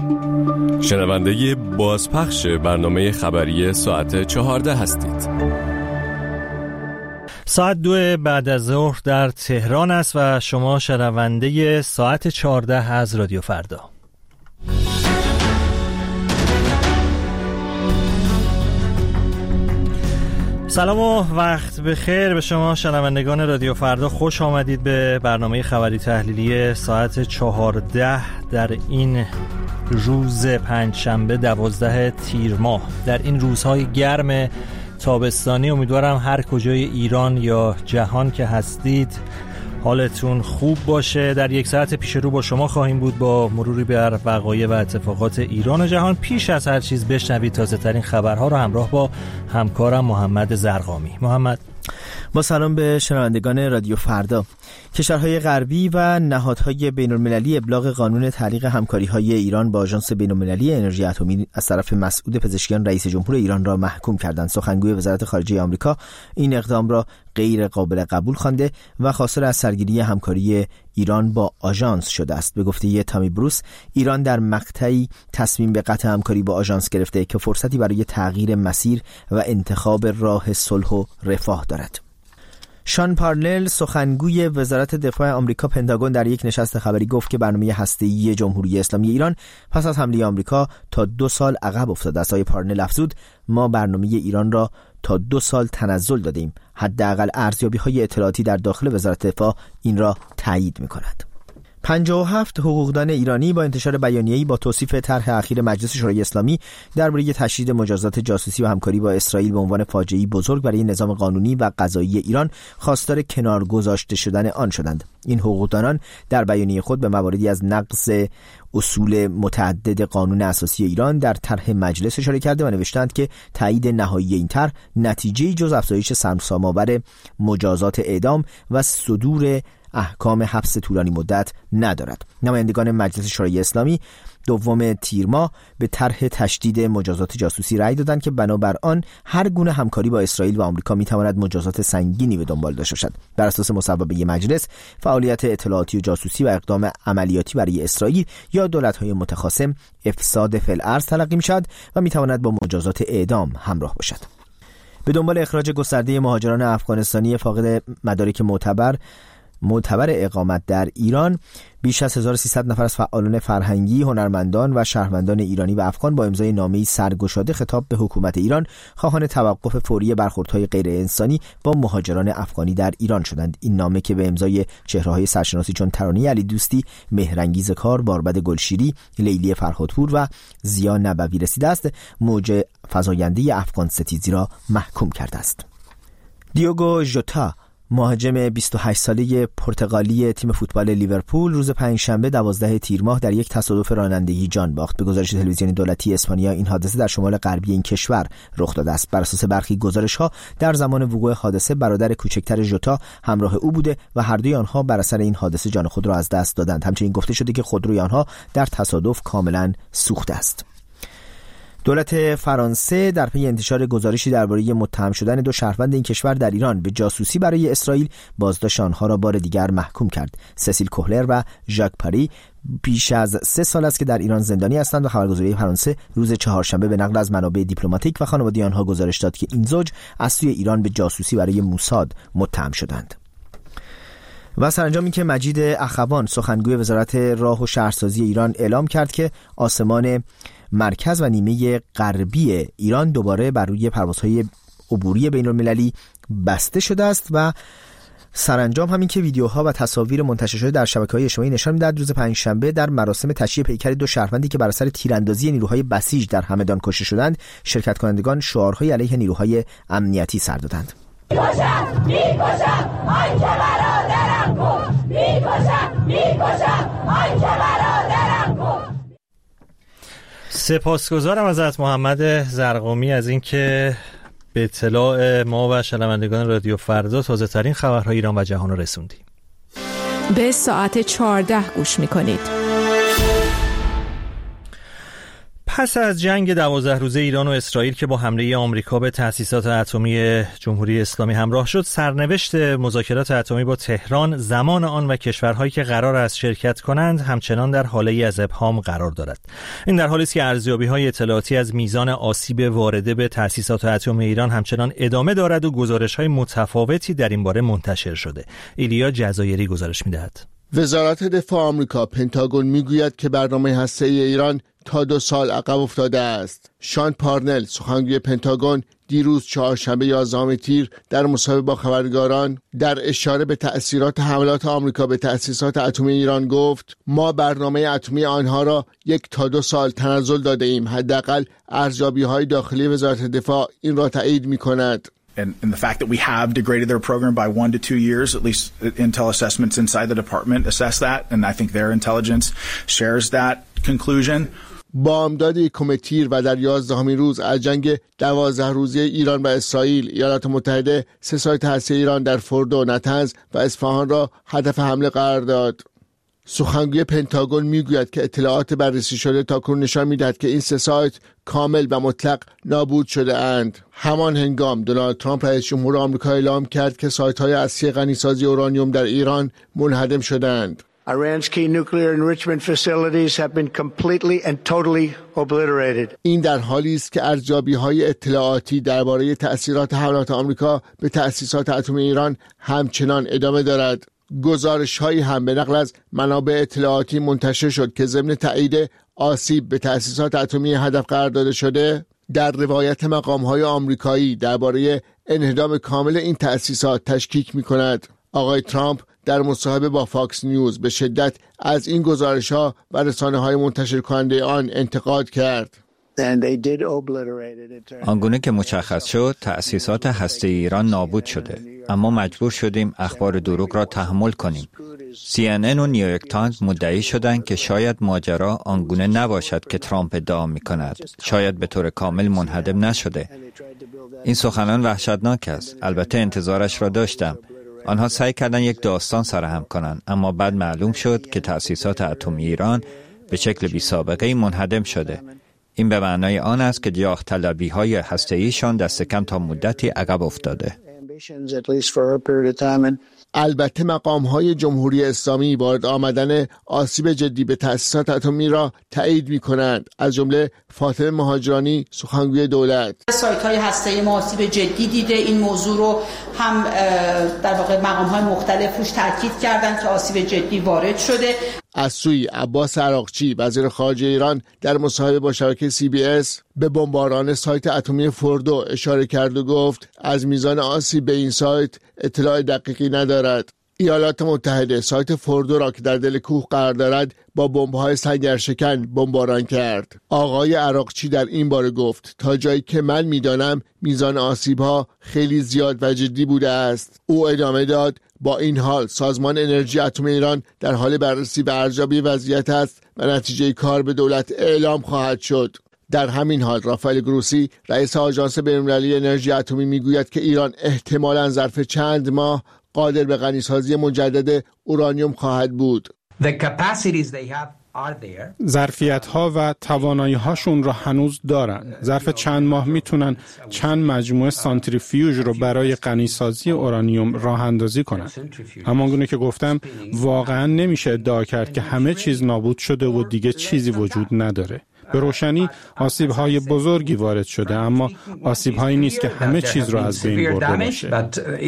شنونده بازپخش برنامه خبری ساعت 14 هستید. ساعت 2 بعد از ظهر در تهران است و شما شنونده ساعت 14 از رادیو فردا. سلام و وقت بخیر به شما شنوندگان رادیو فردا. خوش آمدید به برنامه خبری تحلیلی ساعت 14 در این روز پنجشنبه 12 تیر ماه. در این روزهای گرم تابستانی امیدوارم هر کجای ایران یا جهان که هستید حالتون خوب باشه. در یک ساعت پیش رو با شما خواهیم بود با مروری بر وقایع و اتفاقات ایران و جهان. پیش از هر چیز بشنوید تازه ترین خبرها رو همراه با همکارم محمد زرقامی. محمد. با سلام به شنوندگان رادیو فردا. کشورهای غربی و نهادهای بین‌المللی ابلاغ قانون تعلیق همکاری‌های ایران با آژانس بین‌المللی انرژی اتمی از طرف مسعود پزشکیان رئیس جمهور ایران را محکوم کردند. سخنگوی وزارت خارجه آمریکا این اقدام را غیر قابل قبول خوانده و خواستار از سرگیری همکاری ایران با آژانس شده است. به گفته تامی بروس، ایران در مقطعی تصمیم به قطع همکاری با آژانس گرفته که فرصتی برای تغییر مسیر و انتخاب راه صلح و رفاه دارد. شان پارنل، سخنگوی وزارت دفاع آمریکا پنتاگون، در یک نشست خبری گفت که برنامه هسته‌ای جمهوری اسلامی ایران پس از حمله آمریکا تا 2 سال عقب افتاده است. پارنل افزود: ما برنامه ایران را تا 2 سال تنزل دادیم. حداقل ارزیابی‌های اطلاعاتی در داخل وزارت دفاع این را تایید می‌کند. 57 حقوقدان ایرانی با انتشار بیانیه‌ای با توصیف طرح اخیر مجلس شورای اسلامی درباره تشدید مجازات جاسوسی و همکاری با اسرائیل به عنوان فاجعه‌ای بزرگ برای نظام قانونی و قضایی ایران خواستار کنار گذاشته شدن آن شدند. این حقوقدانان در بیانیه خود به مواردی از نقض اصول متعدد قانون اساسی ایران در طرح مجلس اشاره کرده و نوشتند که تایید نهایی این طرح نتیجه‌ای جز افزایش سرسام‌آور مجازات اعدام و صدور احکام حبس طولانی مدت ندارد. نمایندگان مجلس شورای اسلامی 2 تیر ماه به طرح تشدید مجازات جاسوسی رأی دادند که بنابر آن هر گونه همکاری با اسرائیل و آمریکا میتواند مجازات سنگینی به دنبال داشته باشد. بر اساس مصوبه مجلس، فعالیت اطلاعاتی و جاسوسی و اقدام عملیاتی برای اسرائیل یا دولت‌های متخاصم افساد فی الارض تلقی میشد و میتواند با مجازات اعدام همراه باشد. به دنبال اخراج گسترده مهاجران افغانستانی فاقد مدارک معتبر اقامت در ایران، بیش از 1300 نفر از فعالان فرهنگی، هنرمندان و شهروندان ایرانی و افغان با امضای نامه‌ای سرگشاده خطاب به حکومت ایران خواهان توقف فوری برخوردهای غیر انسانی با مهاجران افغانی در ایران شدند. این نامه که به امضای چهره‌های سرشناسی چون ترانه علی دوستی، مهرانگیز کار، باربد گلشیری، لیلی فرهادپور و زیا نبوی رسیده است، موج فزاینده افغان ستیزی را محکوم کرده است. دیوگو ژوتا، مهاجم 28 ساله پرتغالی تیم فوتبال لیورپول، روز پنجشنبه 12 تیر ماه در یک تصادف رانندگی جان باخت. به گزارش تلویزیونی دولتی اسپانیا، این حادثه در شمال غربی این کشور رخ داده است. بر اساس برخی گزارش‌ها در زمان وقوع حادثه برادر کوچکتر ژوتا همراه او بوده و هر دوی آنها بر اثر این حادثه جان خود را از دست دادند. همچنین گفته شده که خودروی آنها در تصادف کاملا سوخته است. دولت فرانسه در پی انتشار گزارشی درباره متهم شدن 2 شهروند این کشور در ایران به جاسوسی برای اسرائیل، بازداشت آنها را بار دیگر محکوم کرد. سسیل کوهلر و ژاک پاری بیش از 3 سال است که در ایران زندانی هستند و خبرگزاری فرانسه روز چهارشنبه به نقل از منابع دیپلماتیک و خانواده آنها گزارش داد که این زوج از سوی ایران به جاسوسی برای موساد متهم شدند. و سرانجامی که مجید اخوان، سخنگوی وزارت راه و شهرسازی ایران، اعلام کرد که آسمان مرکز و نیمه غربی ایران دوباره بر روی پروازهای عبوری بین‌المللی بسته شده است و سرانجام همین که ویدیوها و تصاویر منتشر شده در شبکه‌های اجتماعی نشان می‌دهد روز پنجشنبه در مراسم تشییع پیکر 2 شهروندی که بر اثر تیراندازی نیروهای بسیج در همدان کشته شدند، شرکت کنندگان شعارهای علیه نیروهای امنیتی سر دادند. میکشم آن که برادرم کن، میکشم آن که برادرم کن. سپاسگزارم ازت محمد زرقامی از اینکه به اطلاع ما و شنوندگان رادیو فردا تازه ترین خبرهای ایران و جهان رو رسوندی. به ساعت 14 گوش میکنید. پس از جنگ 12 روزه ایران و اسرائیل که با حمله آمریکا به تأسیسات اتمی جمهوری اسلامی همراه شد، سرنوشت مذاکرات اتمی با تهران، زمان آن و کشورهایی که قرار است شرکت کنند همچنان در حاله از ابهام قرار دارد. این در حالی است که ارزیابی‌های اطلاعاتی از میزان آسیب وارده به تأسیسات اتمی ایران همچنان ادامه دارد و گزارش‌های متفاوتی در این باره منتشر شده. ایلیا جزایری گزارش می‌دهد. وزارت دفاع آمریکا پنتاگون میگوید که برنامه هسته‌ای ایران تا 2 سال عقب افتاده است. شان پارنل، سخنگوی پنتاگون، دیروز چهارشنبه 11 تیر در مصاحبه با خبرنگاران در اشاره به تأثیرات حملات آمریکا به تأسیسات اتمی ایران گفت: ما برنامه اتمی آنها را 1 تا 2 سال تنزل داده ایم. حداقل ارزیابی‌های داخلی وزارت دفاع این را تایید می‌کند. And the fact that we have degraded their program by 1 to 2 years, at least intel assessments inside the department assess that, and I think their intelligence shares that conclusion. بامداد یکم تیر و در 11مین روز از جنگ 12 روزه ایران و اسرائیل، ایالات متحده 3 سایت هسته‌ای ایران در فوردو، نتنز و اصفهان را هدف حمله قرار داد. سخنگوی پنتاگون میگوید که اطلاعات بررسی شده تاکنون نشان میدهد که این 3 سایت کامل و مطلق نابود شده اند. همان هنگام دونالد ترامپ رئیس جمهور آمریکا اعلام کرد که سایت‌های اصلی غنیسازی اورانیوم در ایران منهدم شدند. Iran's key nuclear enrichment facilities have been completely and totally obliterated. این در حالی است که ارزیابی‌های اطلاعاتی درباره تأثیرات حملات آمریکا به تأسیسات اتمی ایران همچنان ادامه دارد. گزارش‌هایی هم به نقل از منابع اطلاعاتی منتشر شد که ضمن تایید آسیب به تأسیسات اتمی هدف قرار داده شده، در روایت مقام‌های آمریکایی درباره انهدام کامل این تأسیسات تشکیک می‌کند. آقای ترامپ در مصاحبه با فاکس نیوز به شدت از این گزارش‌ها و رسانه‌های منتشر کننده آن انتقاد کرد. آنگونه که مشخص شد، تأسیسات هسته‌ای ایران نابود شده، اما مجبور شدیم اخبار دروغ را تحمل کنیم. CNN و نیویورک تایمز مدعی شدند که شاید ماجرا آنگونه نباشد که ترامپ ادعا می‌کند. شاید به طور کامل منهدم نشده. این سخنان وحشتناک است. البته انتظارش را داشتم. آنها سعی کردند یک داستان سرهم کنند، اما بعد معلوم شد که تأسیسات اتمی ایران به شکل بی‌سابقه‌ای منهدم شده. این به معنای آن است که جاه طلبی‌های هسته‌ایشان دست کم تا مدتی عقب افتاده. البته مقام‌های جمهوری اسلامی وارد آمدن آسیب جدی به تأسیسات اتمی را تایید می‌کنند، از جمله فاطمه مهاجرانی، سخنگوی دولت. سایت‌های هسته‌ای ما آسیب جدی دیده. این موضوع رو هم در واقع مقام‌های مختلف روش تاکید کردند که آسیب جدی وارد شده. از سوی عباس عراقچی، وزیر خارجه ایران، در مصاحبه با شبکه CBS به بمباران سایت اتمی فوردو اشاره کرد و گفت از میزان آسیب به این سایت اطلاع دقیقی ندارد. ایالات متحده سایت فوردو را که در دل کوه قرار دارد با بمب‌های سنگرشکن بمباران کرد. آقای عراقچی در این باره گفت تا جایی که من می‌دانم میزان آسیب‌ها خیلی زیاد و جدی بوده است. او ادامه داد با این حال سازمان انرژی اتمی ایران در حال بررسی و ارزیابی وضعیت است و نتیجه کار به دولت اعلام خواهد شد. در همین حال رافائل گروسی، رئیس آژانس بین‌المللی انرژی اتمی میگوید که ایران احتمالاً ظرف چند ماه قادر به غنیسازی مجدد اورانیوم خواهد بود. ظرفیت‌ها و توانایی‌هاشون رو هنوز دارن. ظرف چند ماه میتونن چند مجموعه سانتریفیوژ رو برای غنیسازی اورانیوم راه اندازی کنن. همانگونه که گفتم واقعا نمیشه ادعا کرد که همه چیز نابود شده و دیگه چیزی وجود نداره. به روشنی آسیب‌های بزرگی وارد شده، اما آسیب‌هایی نیست که همه چیز رو از بین برده باشه.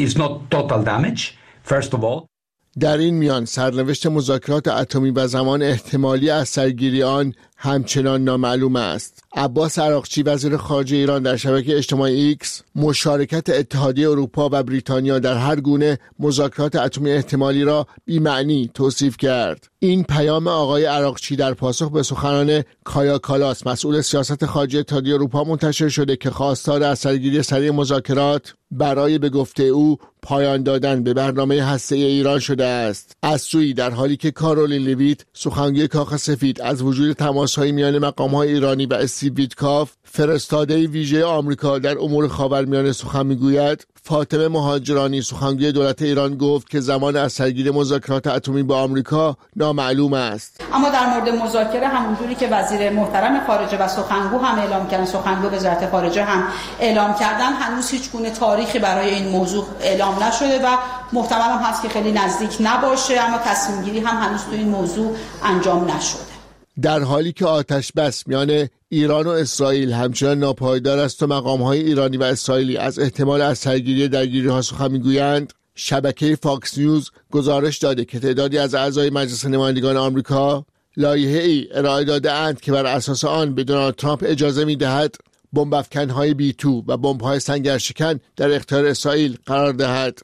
در این میان سرنوشت مذاکرات اتمی و زمان احتمالی از سرگیری آن همچنان نامعلوم است. عباس عراقچی، وزیر خارجه ایران، در شبکه اجتماعی ایکس مشارکت اتحادیه اروپا و بریتانیا در هر گونه مذاکرات اتمی احتمالی را بی‌معنی توصیف کرد. این پیام آقای عراقچی در پاسخ به سخنان کایا کالاس، مسئول سیاست خارجی اتحادیه اروپا، منتشر شده که خواستار از سرگیری سریع مذاکرات برای به گفته او پایان دادن به برنامه هسته‌ای ایران شده است. از سوی در حالی که کارولین لیویت، سخنگوی کاخ سفید، از وجود تماس‌های میان مقام‌های ایرانی و استیو ویتکاف، فرستاده ویژه آمریکا در امور خاورمیانه، سخن می‌گوید، فاطمه مهاجرانی سخنگوی دولت ایران گفت که زمان از سرگیری مذاکرات اتمی با آمریکا نامعلوم است. اما در مورد مذاکره همونجوری که وزیر محترم خارجه و سخنگو هم اعلام کردن، سخنگو وزارت خارجه هم اعلام کردن، هنوز هیچ گونه تاریخی برای این موضوع اعلام نشده و محتمل هم هست که خیلی نزدیک نباشه، اما تصمیم گیری هم هنوز تو این موضوع انجام نشده. در حالی که آتش بس میان ایران و اسرائیل همچنان ناپایدار است و مقام‌های ایرانی و اسرائیلی از احتمال از سرگیری درگیری‌ها سخن می‌گویند، شبکه فاکس نیوز گزارش داده که تعدادی از اعضای مجلس نمایندگان آمریکا لایحه‌ای ارائه داده‌اند که بر اساس آن به دونالد ترامپ اجازه می‌دهد بمب‌افکن‌های B2 و بمب‌های سنگرشکن در اختیار اسرائیل قرار دهد.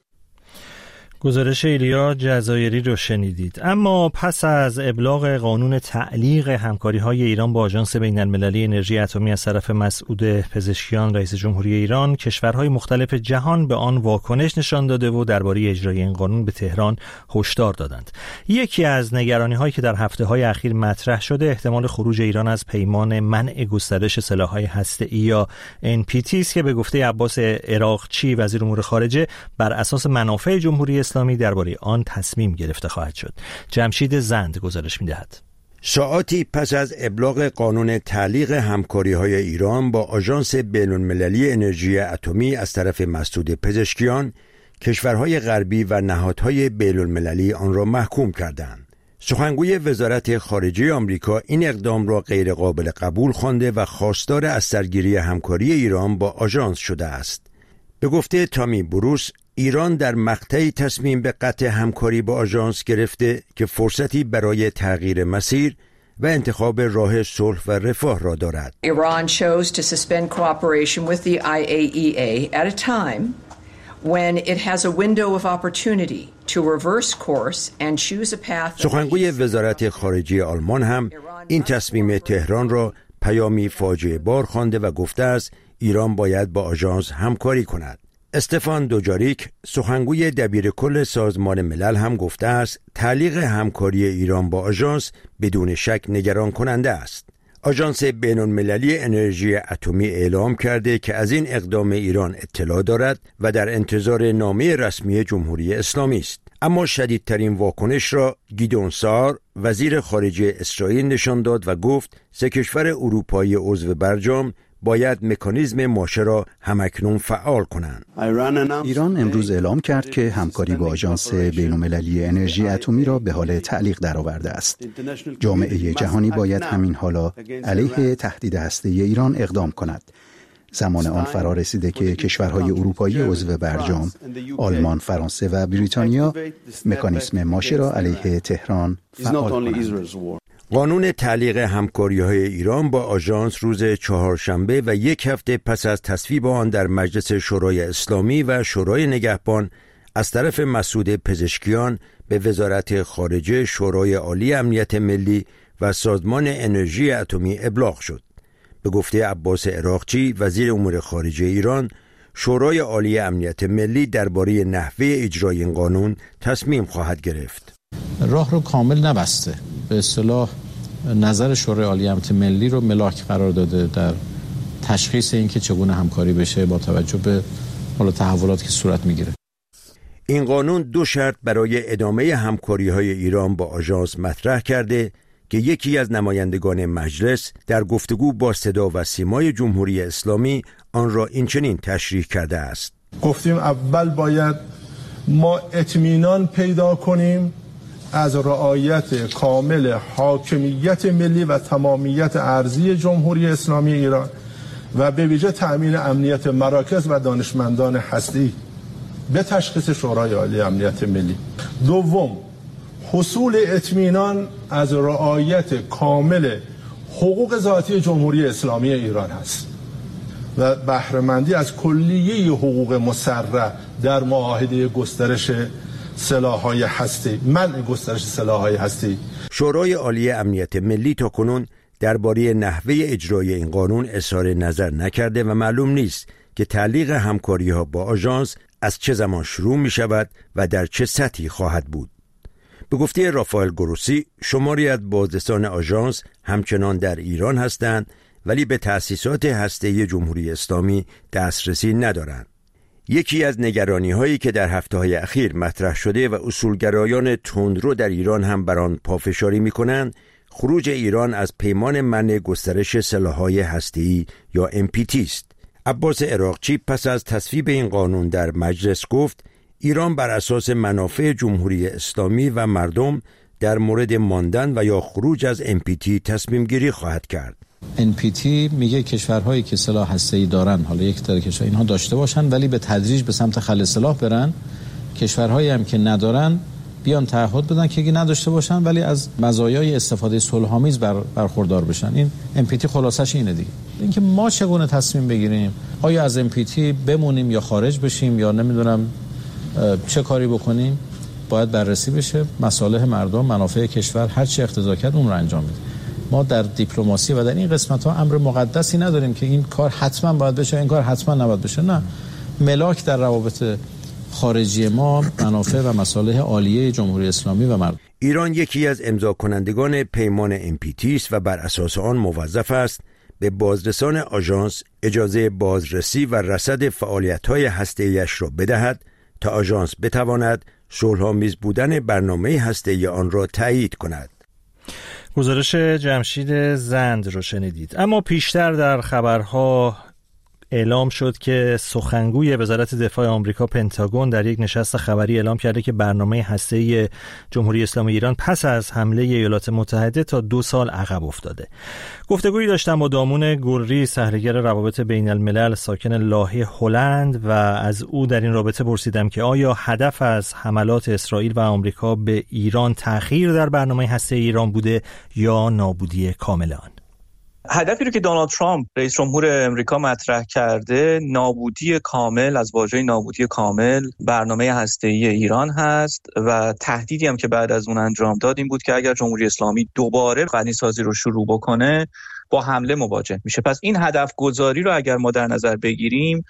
گزارش ایلیا جزایری رو شنیدید. اما پس از ابلاغ قانون تعلیق همکاری‌های ایران با آژانس بین‌المللی انرژی اتمی از طرف مسعود پزشکیان رئیس جمهوری ایران، کشورهای مختلف جهان به آن واکنش نشان داده و درباره اجرای این قانون به تهران هشدار دادند. یکی از نگرانی‌هایی که در هفته‌های اخیر مطرح شده احتمال خروج ایران از پیمان منع گسترش سلاح‌های هسته‌ای یا NPT است که به گفته عباس عراقچی وزیر امور خارجه بر اساس منافع جمهوری اسلامی درباره آن تصمیم گرفته خواهد شد. جمشید زند گزارش می‌دهد. ساعاتی پس از ابلاغ قانون تعلیق همکاری‌های ایران با آژانس بین‌المللی انرژی اتمی از طرف مسعود پزشکیان، کشورهای غربی و نهادهای بین‌المللی آن را محکوم کردند. سخنگوی وزارت خارجه آمریکا این اقدام را غیر قابل قبول خوانده و خواستار از سرگیری همکاری ایران با آژانس شده است. به گفته تامی بروس، ایران در مقطعی تصمیم به قطع همکاری با آژانس گرفته که فرصتی برای تغییر مسیر و انتخاب راه صلح و رفاه را دارد. Iran chose to suspend cooperation with the IAEA at a time when it has a window of opportunity to reverse course and choose a path. سخنگوی وزارت خارجه آلمان هم این تصمیم تهران را پیامی فاجعه بار خوانده و گفته است ایران باید با آژانس همکاری کند. استفان دوجاریک سخنگوی دبیرکل سازمان ملل هم گفته است تعلیق همکاری ایران با آژانس بدون شک نگران کننده است. آژانس بین‌المللی انرژی اتمی اعلام کرده که از این اقدام ایران اطلاع دارد و در انتظار نامه رسمی جمهوری اسلامی است. اما شدیدترین واکنش را گیدون سار وزیر خارجه اسرائیل نشان داد و گفت سه کشور اروپایی عضو برجام باید مکانیزم ماشه را همکنون فعال کنند. ایران امروز اعلام کرد که همکاری با آژانس بین‌المللی انرژی اتمی را به حال تعلیق درآورده است. جامعه جهانی باید همین حالا علیه تهدید هسته‌ای ایران اقدام کند. زمان آن فرا رسیده که کشورهای اروپایی عضو برجام، آلمان، فرانسه و بریتانیا مکانیزم ماشه را علیه تهران فعال کنند. قانون تعلیق همکاری‌های ایران با آژانس روز چهارشنبه و یک هفته پس از تصویب آن در مجلس شورای اسلامی و شورای نگهبان از طرف مسعود پزشکیان به وزارت خارجه، شورای عالی امنیت ملی و سازمان انرژی اتمی ابلاغ شد. به گفته عباس عراقچی وزیر امور خارجه ایران، شورای عالی امنیت ملی درباره نحوه اجرای این قانون تصمیم خواهد گرفت. راه رو کامل نبسته، به اصطلاح نظر شورای عالی امنیت ملی رو ملاک قرار داده در تشخیص اینکه چگونه همکاری بشه با توجه به تحولاتی که صورت میگیره. این قانون دو شرط برای ادامه همکاری‌های ایران با آژانس مطرح کرده که یکی از نمایندگان مجلس در گفتگو با صدا و سیمای جمهوری اسلامی آن را اینچنین تشریح کرده است. گفتیم اول باید ما اطمینان پیدا کنیم از رعایت کامل حاکمیت ملی و تمامیت ارضی جمهوری اسلامی ایران و به ویژه تأمین امنیت مراکز و دانشمندان هسته‌ای به تشخیص شورای عالی امنیت ملی. دوم، حصول اطمینان از رعایت کامل حقوق ذاتی جمهوری اسلامی ایران است و بهره‌مندی از کلیه حقوق مسرع در معاهده گسترش سلاح‌های هسته‌ای، منع گسترش سلاح‌های هسته‌ای. شورای عالی امنیت ملی تاکنون درباره نحوه اجرای این قانون اظهار نظر نکرده و معلوم نیست که تعلیق همکاری‌ها با آژانس از چه زمان شروع می‌شود و در چه سطحی خواهد بود. به گفته رافائل گروسی، شماری از بازرسان آژانس همچنان در ایران هستند ولی به تأسیسات هسته‌ای جمهوری اسلامی دسترسی ندارند. یکی از نگرانی هایی که در هفته‌های اخیر مطرح شده و اصولگرایان تندرو در ایران هم بر آن پافشاری می‌کنند، خروج ایران از پیمان منع گسترش سلاح‌های هسته‌ای یا NPT است. عباس عراقچی پس از تصویب این قانون در مجلس گفت ایران بر اساس منافع جمهوری اسلامی و مردم در مورد ماندن و یا خروج از NPT تصمیم گیری خواهد کرد. NPT میگه کشورهایی که سلاح هسته‌ای دارن، حالا یک تعداد کشور اینها داشته باشن ولی به تدریج به سمت خلع سلاح برن، کشورهایی هم که ندارن بیان تعهد بدن که اگه نداشته باشن ولی از مزایای استفاده صلح‌آمیز برخوردار بشن. این NPT خلاصش اینه دیگه. اینکه ما چگونه تصمیم بگیریم، آیا از NPT بمونیم یا خارج بشیم یا نمیدونم چه کاری بکنیم، باید بررسی بشه. مصالح مردم، منافع کشور، هر چی اقتضا کرد اون رو انجام بدیم. ما در دیپلماسی و در این قسمت ها امر مقدسی نداریم که این کار حتما باید بشه، این کار حتما نباید بشه. نه، ملاک در روابط خارجی ما منافع و مصالح عالیه جمهوری اسلامی و مردم. ایران یکی از امضا کنندگان پیمان NPT است و بر اساس آن موظف است به بازرسان آژانس اجازه بازرسی و رصد فعالیت‌های هسته‌ایش را بدهد تا آژانس بتواند صلح‌آمیز بودن برنامه هسته‌ای آن را تایید کند. گزارش جمشید زند رو شنیدید. اما پیشتر در خبرها اعلام شد که سخنگوی وزارت دفاع آمریکا پنتاگون در یک نشست خبری اعلام کرده که برنامه هسته‌ای جمهوری اسلامی ایران پس از حمله ایالات متحده تا 2 سال عقب افتاده. گفتگویی داشتم با دامون گلری، سحرگر روابط بین الملل ساکن لاهه هلند، و از او در این رابطه پرسیدم که آیا هدف از حملات اسرائیل و آمریکا به ایران تأخیر در برنامه هسته‌ای ایران بوده یا نابودی کامل آن؟ هدفی رو که دونالد ترامپ رئیس جمهور امریکا مطرح کرده نابودی کامل، از واژه نابودی کامل برنامه هسته‌ای ایران هست و تهدیدی هم که بعد از اون انجام داد این بود که اگر جمهوری اسلامی دوباره غنی‌سازی رو شروع بکنه با حمله مواجه میشه. پس این هدف گذاری رو اگر ما در نظر بگیریم،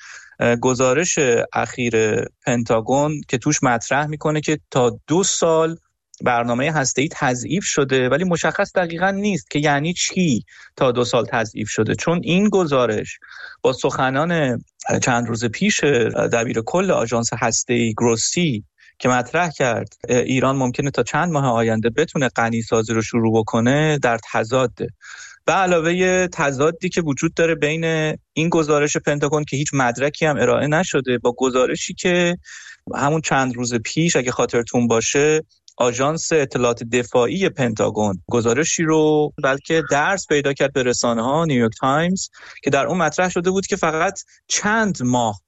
گزارش اخیر پنتاگون که توش مطرح میکنه که تا 2 سال برنامه هسته‌ای تضعیف شده، ولی مشخص دقیقاً نیست که یعنی چی تا 2 سال تضعیف شده، چون این گزارش با سخنان چند روز پیش دبیر کل آژانس هسته‌ای گروسی که مطرح کرد ایران ممکنه تا چند ماه آینده بتونه غنی‌سازی رو شروع بکنه در تضاده. به علاوه تضادی که وجود داره بین این گزارش پنتاگون که هیچ مدرکی هم ارائه نشده با گزارشی که همون چند روز پیش اگه خاطرتون باشه آژانس اطلاعات دفاعی پنتاگون گزارشی رو بلکه درس پیدا کرد به رسانه‌ها، نیویورک تایمز، که در اون مطرح شده بود که فقط چند ماه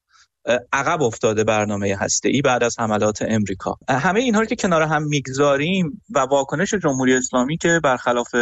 عقب افتاده برنامه هسته‌ای بعد از حملات امریکا. همه اینها رو که کنار هم میگذاریم و واکنش جمهوری اسلامی که برخلاف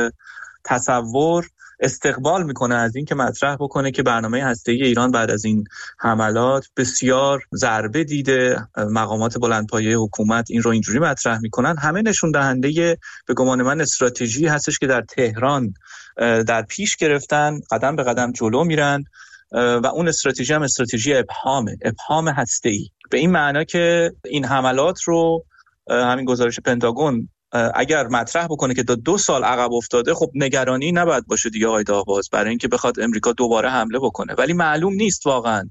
تصور استقبال میکنه از این که مطرح بکنه که برنامه هسته‌ای ایران بعد از این حملات بسیار ضربه دیده، مقامات بلندپایه حکومت این رو اینجوری مطرح میکنن، همه نشون دهنده به گمان من استراتژی هستش که در تهران در پیش گرفتن، قدم به قدم جلو میرن و اون استراتژی هم استراتژی ابهام هسته‌ای، به این معنا که این حملات رو همین گزارش پنتاگون اگر مطرح بکنه که تا 2 سال عقب افتاده، خب نگرانی نباید باشه دیگه آقای داهباز برای اینکه بخواد امریکا دوباره حمله بکنه، ولی معلوم نیست واقعا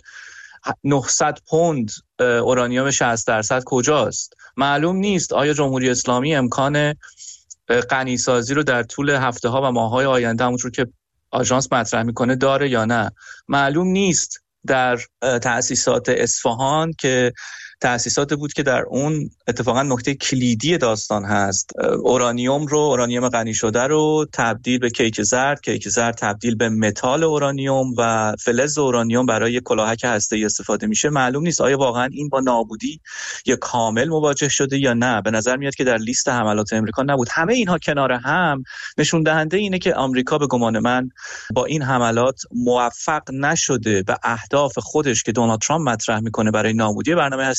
900 پوند اورانیوم 60% کجاست. معلوم نیست آیا جمهوری اسلامی امکان غنی‌سازی رو در طول هفته‌ها و ماه‌های آینده همونطور که آژانس مطرح میکنه داره یا نه. معلوم نیست در تأسیسات اصفهان که تأسیسات بود که در اون اتفاقا نکته کلیدی داستان هست، اورانیوم غنی شده رو تبدیل به کیک زرد تبدیل به متال اورانیوم و فلز اورانیوم برای کلاهک هسته‌ای استفاده میشه. معلوم نیست آیا واقعا این با نابودی یا کامل مواجه شده یا نه. به نظر میاد که در لیست حملات امریکا نبود. همه اینها کنار هم نشون دهنده اینه که آمریکا به گمان من با این حملات موفق نشده به اهداف خودش که دونالد ترامپ مطرح میکنه برای نابودی برنامه هسته‌ای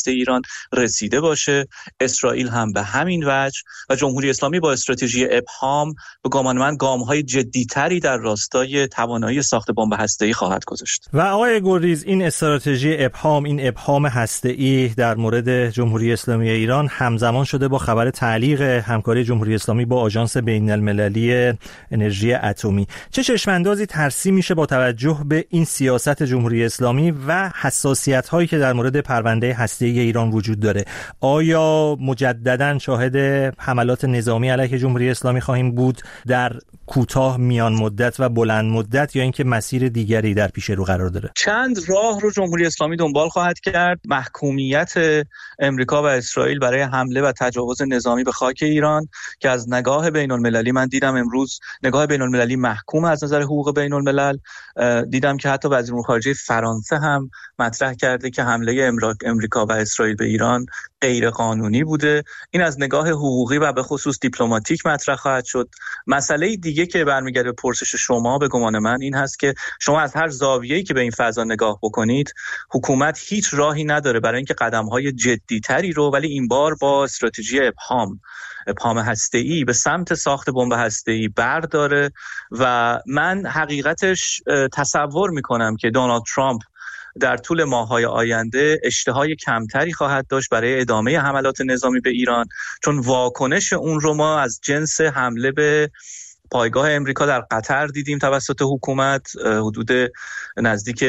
هسته ایران رسیده باشه، اسرائیل هم به همین وجه و جمهوری اسلامی با استراتژی ابهام به گمان من گام‌های جدی‌تری در راستای توانایی ساخت بمب هسته‌ای خواهد گذاشت. و آقای گریز، این استراتژی ابهام، این ابهام هسته‌ای در مورد جمهوری اسلامی ایران همزمان شده با خبر تعلیق همکاری جمهوری اسلامی با آژانس بین‌المللی انرژی اتمی. چه چشم‌اندازی ترسیم میشه با توجه به این سیاست جمهوری اسلامی و حساسیت‌هایی که در مورد پرونده هسته‌ای ایران وجود داره؟ آیا مجدداً شاهد حملات نظامی علیه جمهوری اسلامی خواهیم بود در کوتاه، میان مدت و بلند مدت، یا اینکه مسیر دیگری در پیش رو قرار داره؟ چند راه رو جمهوری اسلامی دنبال خواهد کرد. محکومیت امریکا و اسرائیل برای حمله و تجاوز نظامی به خاک ایران که از نگاه بین‌المللی، من دیدم امروز نگاه بین‌المللی محکوم از نظر حقوق بین‌الملل. دیدم که حتی وزیر امور خارجه فرانسه هم مطرح کرده که حمله امریکا و اسرائیل به ایران غیر قانونی بوده. این از نگاه حقوقی و به خصوص دیپلماتیک مطرح خواهد شد. مسئله دیگه که برمیگرده به پرسش شما به گمان من این هست که شما از هر زاویه‌ای که به این فضا نگاه بکنید، حکومت هیچ راهی نداره برای اینکه قدم‌های جدی‌تری رو، ولی این بار با استراتژی ابهام هسته‌ای به سمت ساخت بمب هسته‌ای برداره. و من حقیقتش تصور می‌کنم که دونالد ترامپ در طول ماه‌های آینده اشتهای کمتری خواهد داشت برای ادامه حملات نظامی به ایران، چون واکنش اون رو ما از جنس حمله به پایگاه امریکا در قطر دیدیم توسط حکومت. حدود نزدیک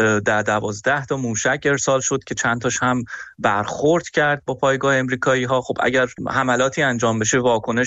12 تا موشک ارسال شد که چند تاش هم برخورد کرد با پایگاه امریکایی ها. خب اگر حملاتی انجام بشه،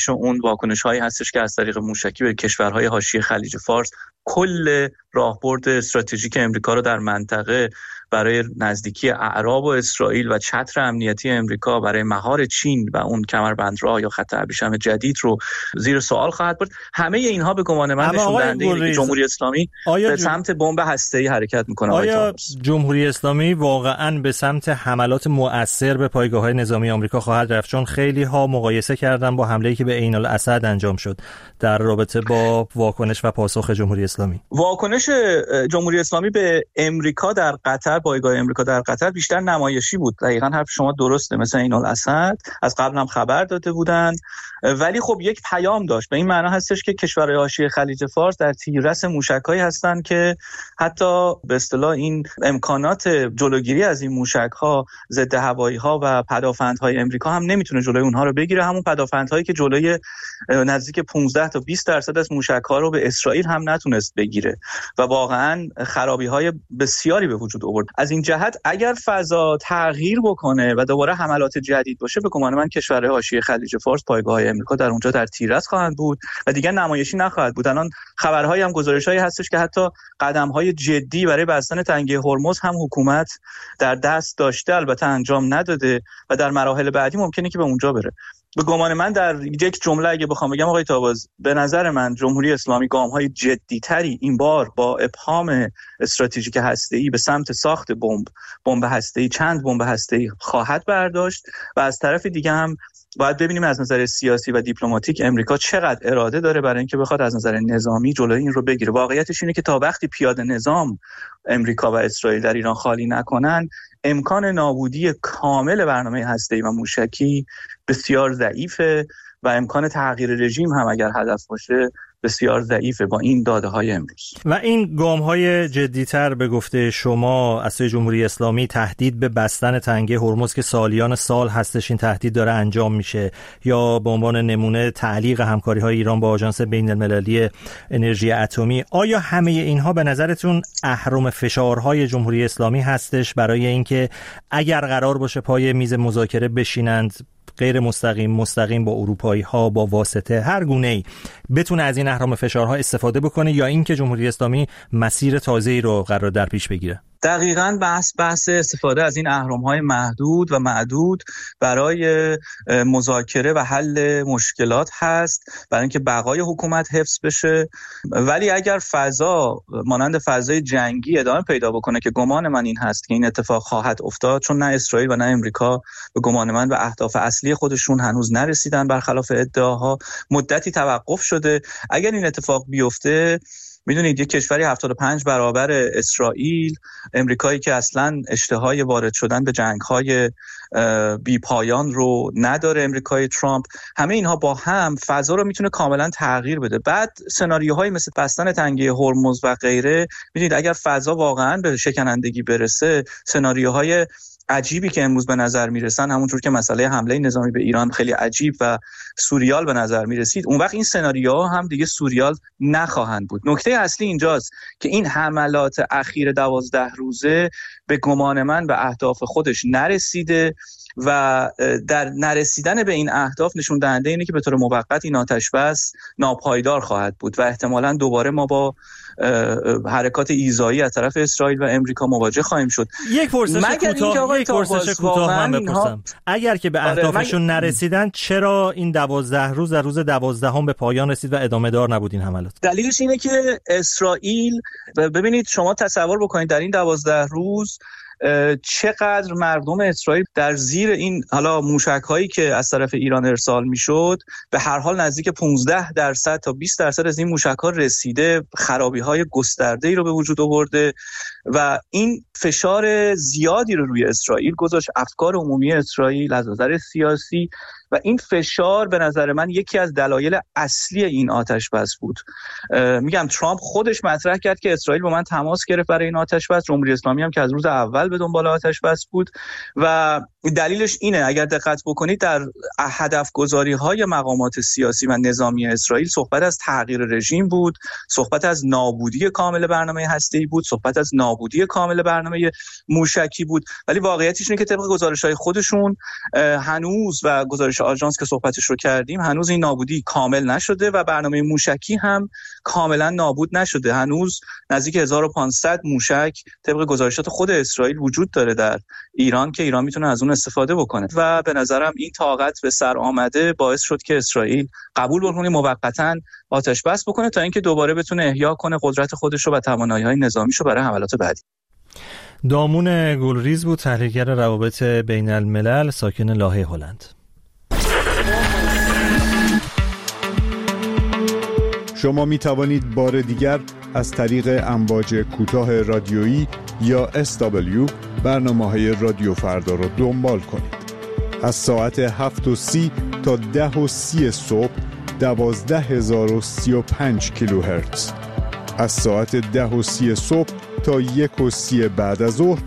واکنش هایی هستش که از طریق موشکی به کشورهای حاشیه خلیج فارس کل راهبرد استراتژیک امریکا رو در منطقه برای نزدیکی اعراب و اسرائیل و چتر امنیتی امریکا برای مهار چین و اون کمربندراه یا خط ابریشم جدید رو زیر سوال خواهد برد. همه اینها به گمان من نشون دهنده اینه که جمهوری اسلامی به سمت بمب هسته‌ای حرکت میکنه. آیا جمهوری اسلامی واقعاً به سمت حملات مؤثر به پایگاه‌های نظامی آمریکا خواهد رفت؟ چون خیلی ها مقایسه کردن با حمله‌ای که به عین الاسد انجام شد در رابطه با واکنش و پاسخ جمهوری اسلامی. واکنش جمهوری اسلامی به امریکا در قطر، پایگاه امریکا در قطر بیشتر نمایشی بود. دقیقاً حرف شما درسته، مثل عین الاسد از قبل هم خبر داده بودند، ولی خب یک پیام داشت. به این معنا هستش که کشورهای حاشیه خلیج فارس در تیررس موشک‌هایی هستند که حتی به اصطلاح این امکانات جلوگیری از این موشک‌ها، ضد هوایی‌ها و پدافندهای امریکا هم نمیتونه جلوی اونها رو بگیره. همون پدافندهایی که جلوی نزدیک 15 تا 20% از موشک‌ها رو به اسرائیل هم نتونست بگیره و واقعاً خرابی‌های بسیاری به وجود آورد. از این جهت اگر فضا تغییر بکنه و دوباره حملات جدید باشه، به گمان من کشورهای حاشیه خلیج فارس، پایگاه‌های امریکا در اونجا در تیررس خواهند بود و دیگر نمایشی نخواهد بود. الان خبرهایی هم گزارش‌هایی هستش که حتی قدم‌های جدی برای بستن تنگه هرمز هم حکومت در دست داشته، البته انجام نداده و در مراحل بعدی ممکنه که به اونجا بره. به گمان من در یک جمله اگه بخوام بگم آقای تاباز، به نظر من جمهوری اسلامی گام‌های جدی‌تری این بار با ابهام استراتژیک هسته‌ای به سمت ساخت بمب هسته‌ای، چند بمب هسته‌ای خواهد برداشت و از طرف دیگه هم باید ببینیم از نظر سیاسی و دیپلماتیک امریکا چقدر اراده داره برای اینکه بخواد از نظر نظامی جلوی این رو بگیره. واقعیتش اینه که تا وقتی پیاده نظام امریکا و اسرائیل در ایران خالی نکنن، امکان نابودی کامل برنامه هسته‌ای و موشکی بسیار ضعیفه و امکان تغییر رژیم هم اگر هدف باشه بسیار ضعیفه با این داده‌های امروز. و این گام‌های جدی‌تر به گفته شما از سوی جمهوری اسلامی، تهدید به بستن تنگه هرمز که سالیان سال هستش این تهدید داره انجام میشه، یا به عنوان نمونه تعلیق همکاری‌های ایران با آژانس بین‌المللی انرژی اتمی، آیا همه اینها به نظرتون اهرم فشارهای جمهوری اسلامی هستش برای اینکه اگر قرار باشه پای میز مذاکره بشینند، غیر مستقیم با اروپایی ها، با واسطه هر گونه‌ای، بتونه از این اهرم فشارها استفاده بکنه، یا اینکه جمهوری اسلامی مسیر تازه‌ای رو قرار در پیش بگیره؟ دقیقاً بحث استفاده از این اهرم‌های محدود و معدود برای مذاکره و حل مشکلات هست، برای اینکه بقای حکومت حفظ بشه. ولی اگر فضا مانند فضای جنگی ادامه پیدا بکنه، که گمان من این هست که این اتفاق خواهد افتاد، چون نه اسرائیل و نه امریکا به گمان من به اهداف اصلی خودشون هنوز نرسیدن، برخلاف ادعاها مدتی توقف شده. اگر این اتفاق بیفته، میدونید یک کشوری 75 برابر اسرائیل، امریکایی که اصلا اشتهای وارد شدن به جنگ‌های بی پایان رو نداره، امریکای ترامپ، همه اینها با هم فضا رو میتونه کاملا تغییر بده. بعد سناریوهایی مثل بستن تنگه هرمز و غیره، میدونید اگر فضا واقعا به شکنندگی برسه، سناریوهای عجیبی که امروز به نظر میرسن، همونجور که مسئله حمله نظامی به ایران خیلی عجیب و سوریال به نظر میرسید، اون وقت این سناریوها هم دیگه سوریال نخواهند بود. نکته اصلی اینجاست که این حملات اخیر 12 روزه به گمان من به اهداف خودش نرسیده و در نرسیدن به این اهداف نشون دهنده اینه که به طور موقت این آتش بس ناپایدار خواهد بود و احتمالاً دوباره ما با حرکات ایذایی از طرف اسرائیل و امریکا مواجه خواهیم شد. یک پرسش کوتاه من بپرسم، اگر که به اهدافشون نرسیدن، چرا این 12 روز در روز 12 به پایان رسید و ادامه دار نبود این حملات؟ دلیلش اینه که اسرائیل، ببینید شما تصور بکنید در این 12 روز چقدر مردم اسرائیل در زیر این حالا موشک‌هایی که از طرف ایران ارسال می‌شد، به هر حال نزدیک 15% تا 20% از این موشک‌ها رسیده، خرابی‌های گسترده‌ای رو به وجود آورده و این فشار زیادی رو روی اسرائیل گذاشت، افکار عمومی اسرائیل از نظر سیاسی، و این فشار به نظر من یکی از دلایل اصلی این آتش بس بود. میگم ترامپ خودش مطرح کرد که اسرائیل با من تماس گرفت برای این آتش بس، جمهوری اسلامی هم که از روز اول به دنبال آتش بس بود و دلیلش اینه، اگر دقت بکنید در هدف گذاری های مقامات سیاسی و نظامی اسرائیل صحبت از تغییر رژیم بود، صحبت از نابودی کامل برنامه هسته‌ای بود، صحبت از نابودی کامل برنامه موشکی بود، ولی واقعیتش اینه که طبق گزارش‌های خودشون هنوز و گزارش آژانس که صحبتش رو کردیم، هنوز این نابودی کامل نشده و برنامه موشکی هم کاملا نابود نشده. هنوز نزدیک 1500 موشک طبق گزارشات خود اسرائیل وجود داره در ایران که ایران میتونه از اون استفاده بکنه و به نظرم این طاقت به سر آمده باعث شد که اسرائیل قبول بکنه موقتا آتش بس بکنه تا اینکه دوباره بتونه احیا کنه قدرت خودش رو و توانایی‌های نظامیش رو برای حملات بعدی. دامون گلریز بود، تحلیلگر روابط بین الملل، ساکن لاهه هلند. شما می توانید بار دیگر از طریق امواج کوتاه رادیویی یا SW برنامه‌های رادیو فردا را دنبال کنید. از ساعت 7:30 تا 10:30 صبح 12035 کیلوهرتز. از ساعت 10:30 صبح تا 1:30 بعد از ظهر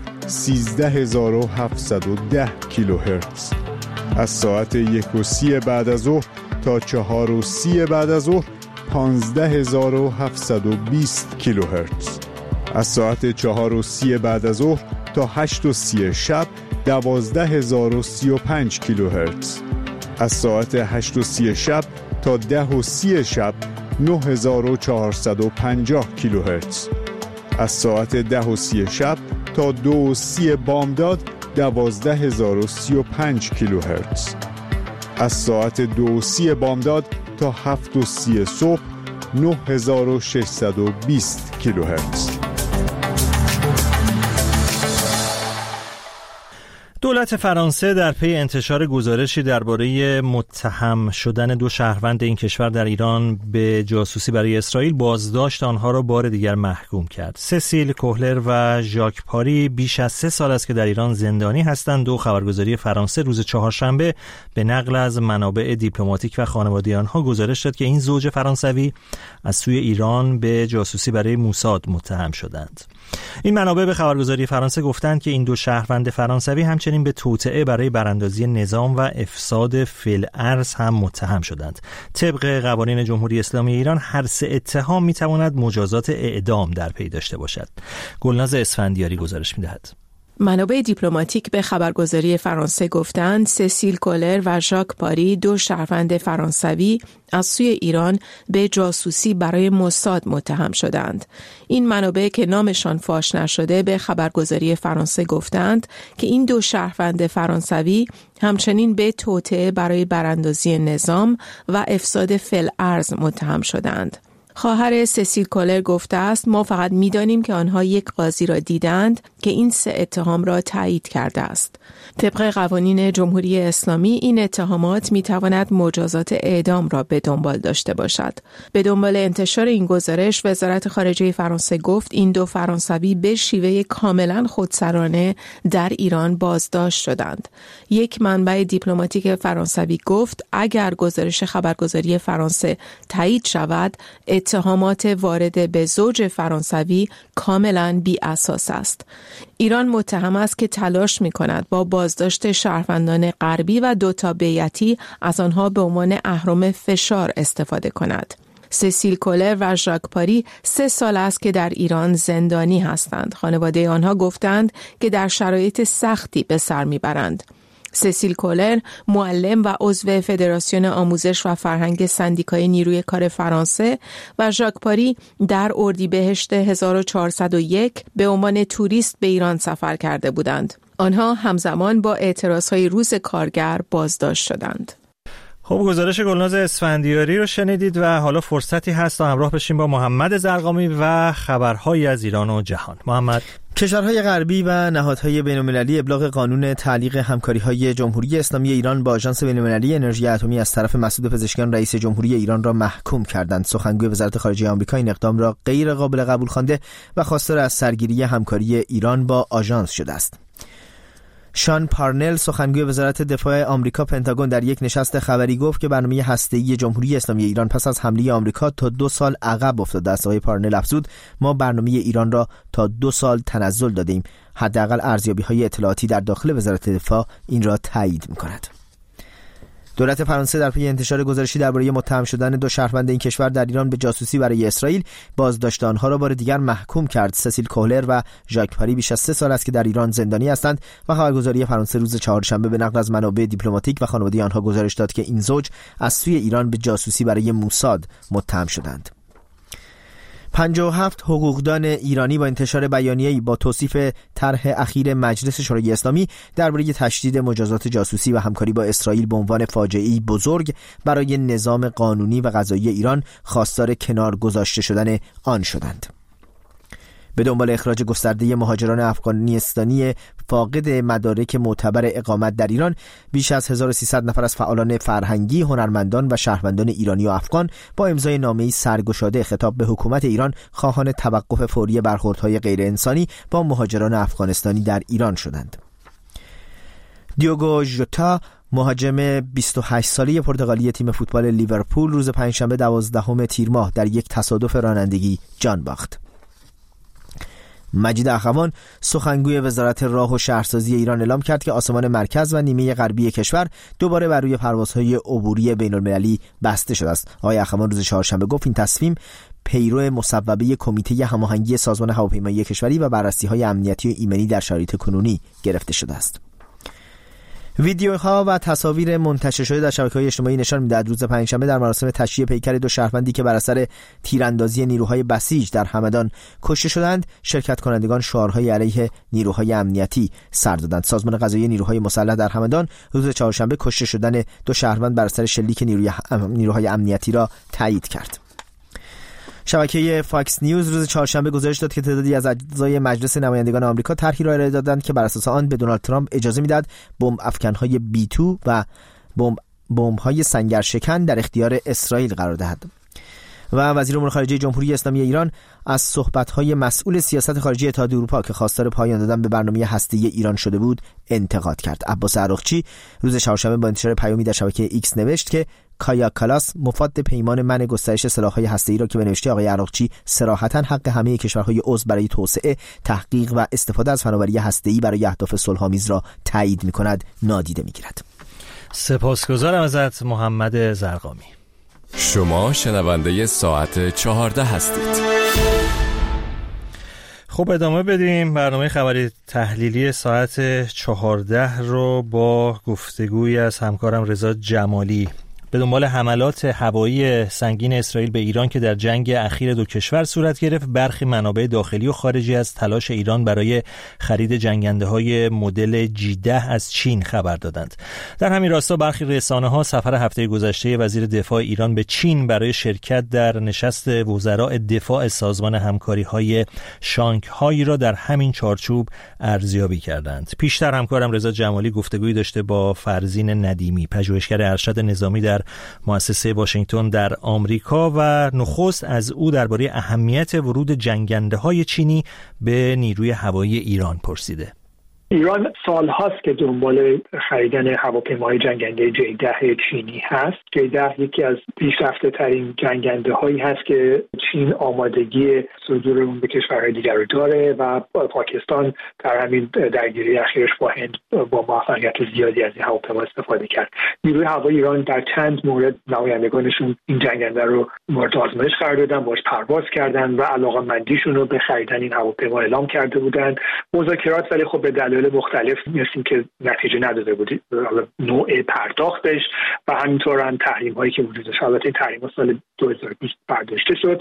13710 کیلوهرتز. از ساعت 1:30 بعد از ظهر تا 4:30 بعد از ظهر 15720 کیلوهرتز. از ساعت 4:30 بعد از ظهر تا 8:30 شب 12035 کیلوهرتز. از ساعت 8:30 شب تا 10:30 شب 9450 کیلوهرتز. از ساعت 10:30 شب تا 2:30 بامداد 12035 کیلوهرتز. از ساعت 2:30 بامداد تا 7:30 صبح 9620 کیلوهرتز. دولت فرانسه در پی انتشار گزارشی درباره متهم شدن 2 شهروند این کشور در ایران به جاسوسی برای اسرائیل بازداشت آنها را بار دیگر محکوم کرد. سسیل کوهلر و ژاک پاری بیش از 3 سال است که در ایران زندانی هستند. 2 خبرگزاری فرانسه روز چهارشنبه به نقل از منابع دیپلماتیک و خانواده آنها گزارش داد که این زوج فرانسوی از سوی ایران به جاسوسی برای موساد متهم شدند. این منابع به خبرگزاری فرانسه گفتند که این 2 شهروند فرانسوی همچنین به توطئه برای براندازی نظام و افساد فی‌الارض هم متهم شدند. طبق قوانین جمهوری اسلامی ایران هر 3 اتهام میتواند مجازات اعدام در پی داشته باشد. گلناز اسفندیاری گزارش میدهد. منابع دیپلماتیک به خبرگزاری فرانسه گفتند سسیل کولر و ژاک پاری 2 شهروند فرانسوی از سوی ایران به جاسوسی برای موساد متهم شدند. این منابع که نامشان فاش نشده به خبرگزاری فرانسه گفتند که این 2 شهروند فرانسوی همچنین به توطئه برای براندازی نظام و افساد فی‌الارض متهم شدند. خواهر سسیل کولر گفته است ما فقط می‌دانیم که آنها یک قاضی را دیدند که این 3 اتهام را تایید کرده است. طبق قوانین جمهوری اسلامی این اتهامات می‌تواند مجازات اعدام را به دنبال داشته باشد. به دنبال انتشار این گزارش وزارت خارجه فرانسه گفت این 2 فرانسوی به شیوه کاملا خودسرانه در ایران بازداشت شدند. یک منبع دیپلماتیک فرانسوی گفت اگر گزارش خبرگزاری فرانسه تایید شود اتهامات وارد به زوج فرانسوی کاملا بی اساس است. ایران متهم است که تلاش می‌کند با بازداشت شهروندان غربی و 2 تا بیعتی از آنها به عنوان اهرم فشار استفاده کند. سسیل کولر و ژاک پاری 3 سال است که در ایران زندانی هستند. خانواده آنها گفتند که در شرایط سختی به سر میبرند. سسیل کولر معلم و عضو فدراسیون آموزش و فرهنگ سندیکای نیروی کار فرانسه و ژاک پاری در اردیبهشت 1401 به عنوان توریست به ایران سفر کرده بودند. آنها همزمان با اعتراضهای روز کارگر بازداشت شدند. خب گزارش گلناز اسفندیاری رو شنیدید و حالا فرصتی هست تا همراه بشیم با محمد زرقامی و خبرهایی از ایران و جهان. محمد. کشورهای غربی و نهادهای بین‌المللی ابلاغ قانون تعلیق همکاری‌های جمهوری اسلامی ایران با آژانس بین‌المللی انرژی اتمی از طرف مسعود پزشکیان رئیس جمهوری ایران را محکوم کردند. سخنگوی وزارت خارجه آمریکا این اقدام را غیر قابل قبول خوانده و خواستار از سرگیری همکاری ایران با آژانس شده است. شان پارنل سخنگوی وزارت دفاع آمریکا پنتاگون در یک نشست خبری گفت که برنامه هسته‌ای جمهوری اسلامی ایران پس از حمله آمریکا تا 2 سال عقب افتاده است. آقای پارنل افزود ما برنامه ایران را تا 2 سال تنزل دادیم. حداقل ارزیابی‌های اطلاعاتی در داخل وزارت دفاع این را تایید می‌کند. دولت فرانسه در پی انتشار گزارشی درباره متهم شدن 2 شهروند این کشور در ایران به جاسوسی برای اسرائیل بازداشت آنها را بار دیگر محکوم کرد. سسیل کولر و ژاک پاری بیش از 3 سال است که در ایران زندانی هستند و خبرگزاری فرانسه روز 4 شنبه به نقل از منابع دیپلماتیک و خانواده آنها گزارش داد که این زوج از سوی ایران به جاسوسی برای موساد متهم شدند. 57 حقوقدان ایرانی با انتشار بیانیه‌ای با توصیف طرح اخیر مجلس شورای اسلامی درباره تشدید مجازات جاسوسی و همکاری با اسرائیل به عنوان فاجعه‌ای بزرگ برای نظام قانونی و قضایی ایران خواستار کنار گذاشته شدن آن شدند. به دنبال اخراج گسترده مهاجران افغانستانی فاقد مدارک معتبر اقامت در ایران، بیش از 1300 نفر از فعالان فرهنگی، هنرمندان و شهروندان ایرانی و افغان با امضای نامه‌ای سرگشاده خطاب به حکومت ایران خواهان توقف فوری برخوردهای غیر انسانی با مهاجران افغانستانی در ایران شدند. دیوگو ژوتا مهاجم 28 ساله پرتغالی تیم فوتبال لیورپول روز پنجشنبه 12 تیر ماه در یک تصادف رانندگی جان باخت. مجید اخوان سخنگوی وزارت راه و شهرسازی ایران اعلام کرد که آسمان مرکز و نیمه غربی کشور دوباره بر روی پروازهای عبوری بین‌المللی بسته شده است. آقای اخوان روز چهارشنبه گفت این تصمیم پیرو مصوبه کمیته هماهنگی سازمان هواپیمایی کشوری و بررسی‌های امنیتی و ایمنی در شرایط کنونی گرفته شده است. ویدیوها و تصاویر منتشر شده در شبکه‌های اجتماعی نشان می‌دهد روز پنجشنبه در مراسم تشییع پیکر 2 شهروندی که بر اثر تیراندازی نیروهای بسیج در همدان کشته شدند، شرکت کنندگان شعارهای علیه نیروهای امنیتی سر دادند. سازمان قضایی نیروهای مسلح در همدان روز چهارشنبه کشته شدن 2 شهروند بر اثر شلیک نیروهای امنیتی را تایید کرد. شبکه فاکس نیوز روز چهارشنبه گزارش داد که تعدادی از اعضای مجلس نمایندگان آمریکا طرحی را ارائه دادند که بر اساس آن به دونالد ترامپ اجازه میداد بمب افکنهای B2 و بمب‌های سنگرشکن در اختیار اسرائیل قرار دهد. و وزیر امور خارجه جمهوری اسلامی ایران از صحبت‌های مسئول سیاست خارجی اتحادیه اروپا که خواستار پایان دادن به برنامه هسته‌ای ایران شده بود انتقاد کرد. عباس عراقچی روز چهارشنبه با انتشار پیامی در شبکه ایکس نوشت که کایا کالاس مفاد پیمان منع گسترش سلاح‌های هسته‌ای را که به نوشته آقای عراقچی صراحتاً حق همه کشورهای عضو برای توسعه، تحقیق و استفاده از فناوری هسته‌ای برای اهداف صلح‌آمیز را تایید می‌کند نادیده می‌گیرد. سپاسگزارم ازت محمد زرقامی. شما شنونده ساعت 14 هستید. خب ادامه بدیم برنامه خبری تحلیلی ساعت 14 رو با گفتگویی از همکارم رضا جمالی به دنبال حملات هوایی سنگین اسرائیل به ایران که در جنگ اخیر دو کشور صورت گرفت، برخی منابع داخلی و خارجی از تلاش ایران برای خرید جنگنده‌های مدل G10 از چین خبر دادند. در همین راستا برخی رسانه‌ها سفر هفته گذشته وزیر دفاع ایران به چین برای شرکت در نشست وزراء دفاع سازمان همکاری‌های شانگهای را در همین چارچوب ارزیابی کردند. پیشتر همکارم رضا جمالی گفتگویی داشته با فرزین ندیمی، پژوهشگر ارشد نظامی در مؤسسه واشنگتن در آمریکا، و نخست از او درباره اهمیت ورود جنگنده‌های چینی به نیروی هوایی ایران پرسیده. ایران سال‌هاست که دنبال خریدن هواپیماهای جنگنده J10 چینی هست. J10 یکی از پیشرفته‌ترین جنگنده‌هایی هست که چین آمادگی صدور اون به کشورهای دیگر رو داره و پاکستان در همین درگیری اخیرش با هند با موفقیت زیادی از این هواپیما استفاده کرد. نیروی هوایی ایران در چند مورد نمایندگانشون این جنگنده رو مورد آزمایش قرار دادن، باهاش پرواز کردن و علاقه‌مندیشون رو به خریدن این هواپیما اعلام کرده بودن. مذاکرات ولی خب به دلایل مختلف مثل که نتیجه نداده بود، نوع پرداختش و همینطور هم تحریم هایی که وجود داشت. البته تحریم ها سال 2020 برداشته شد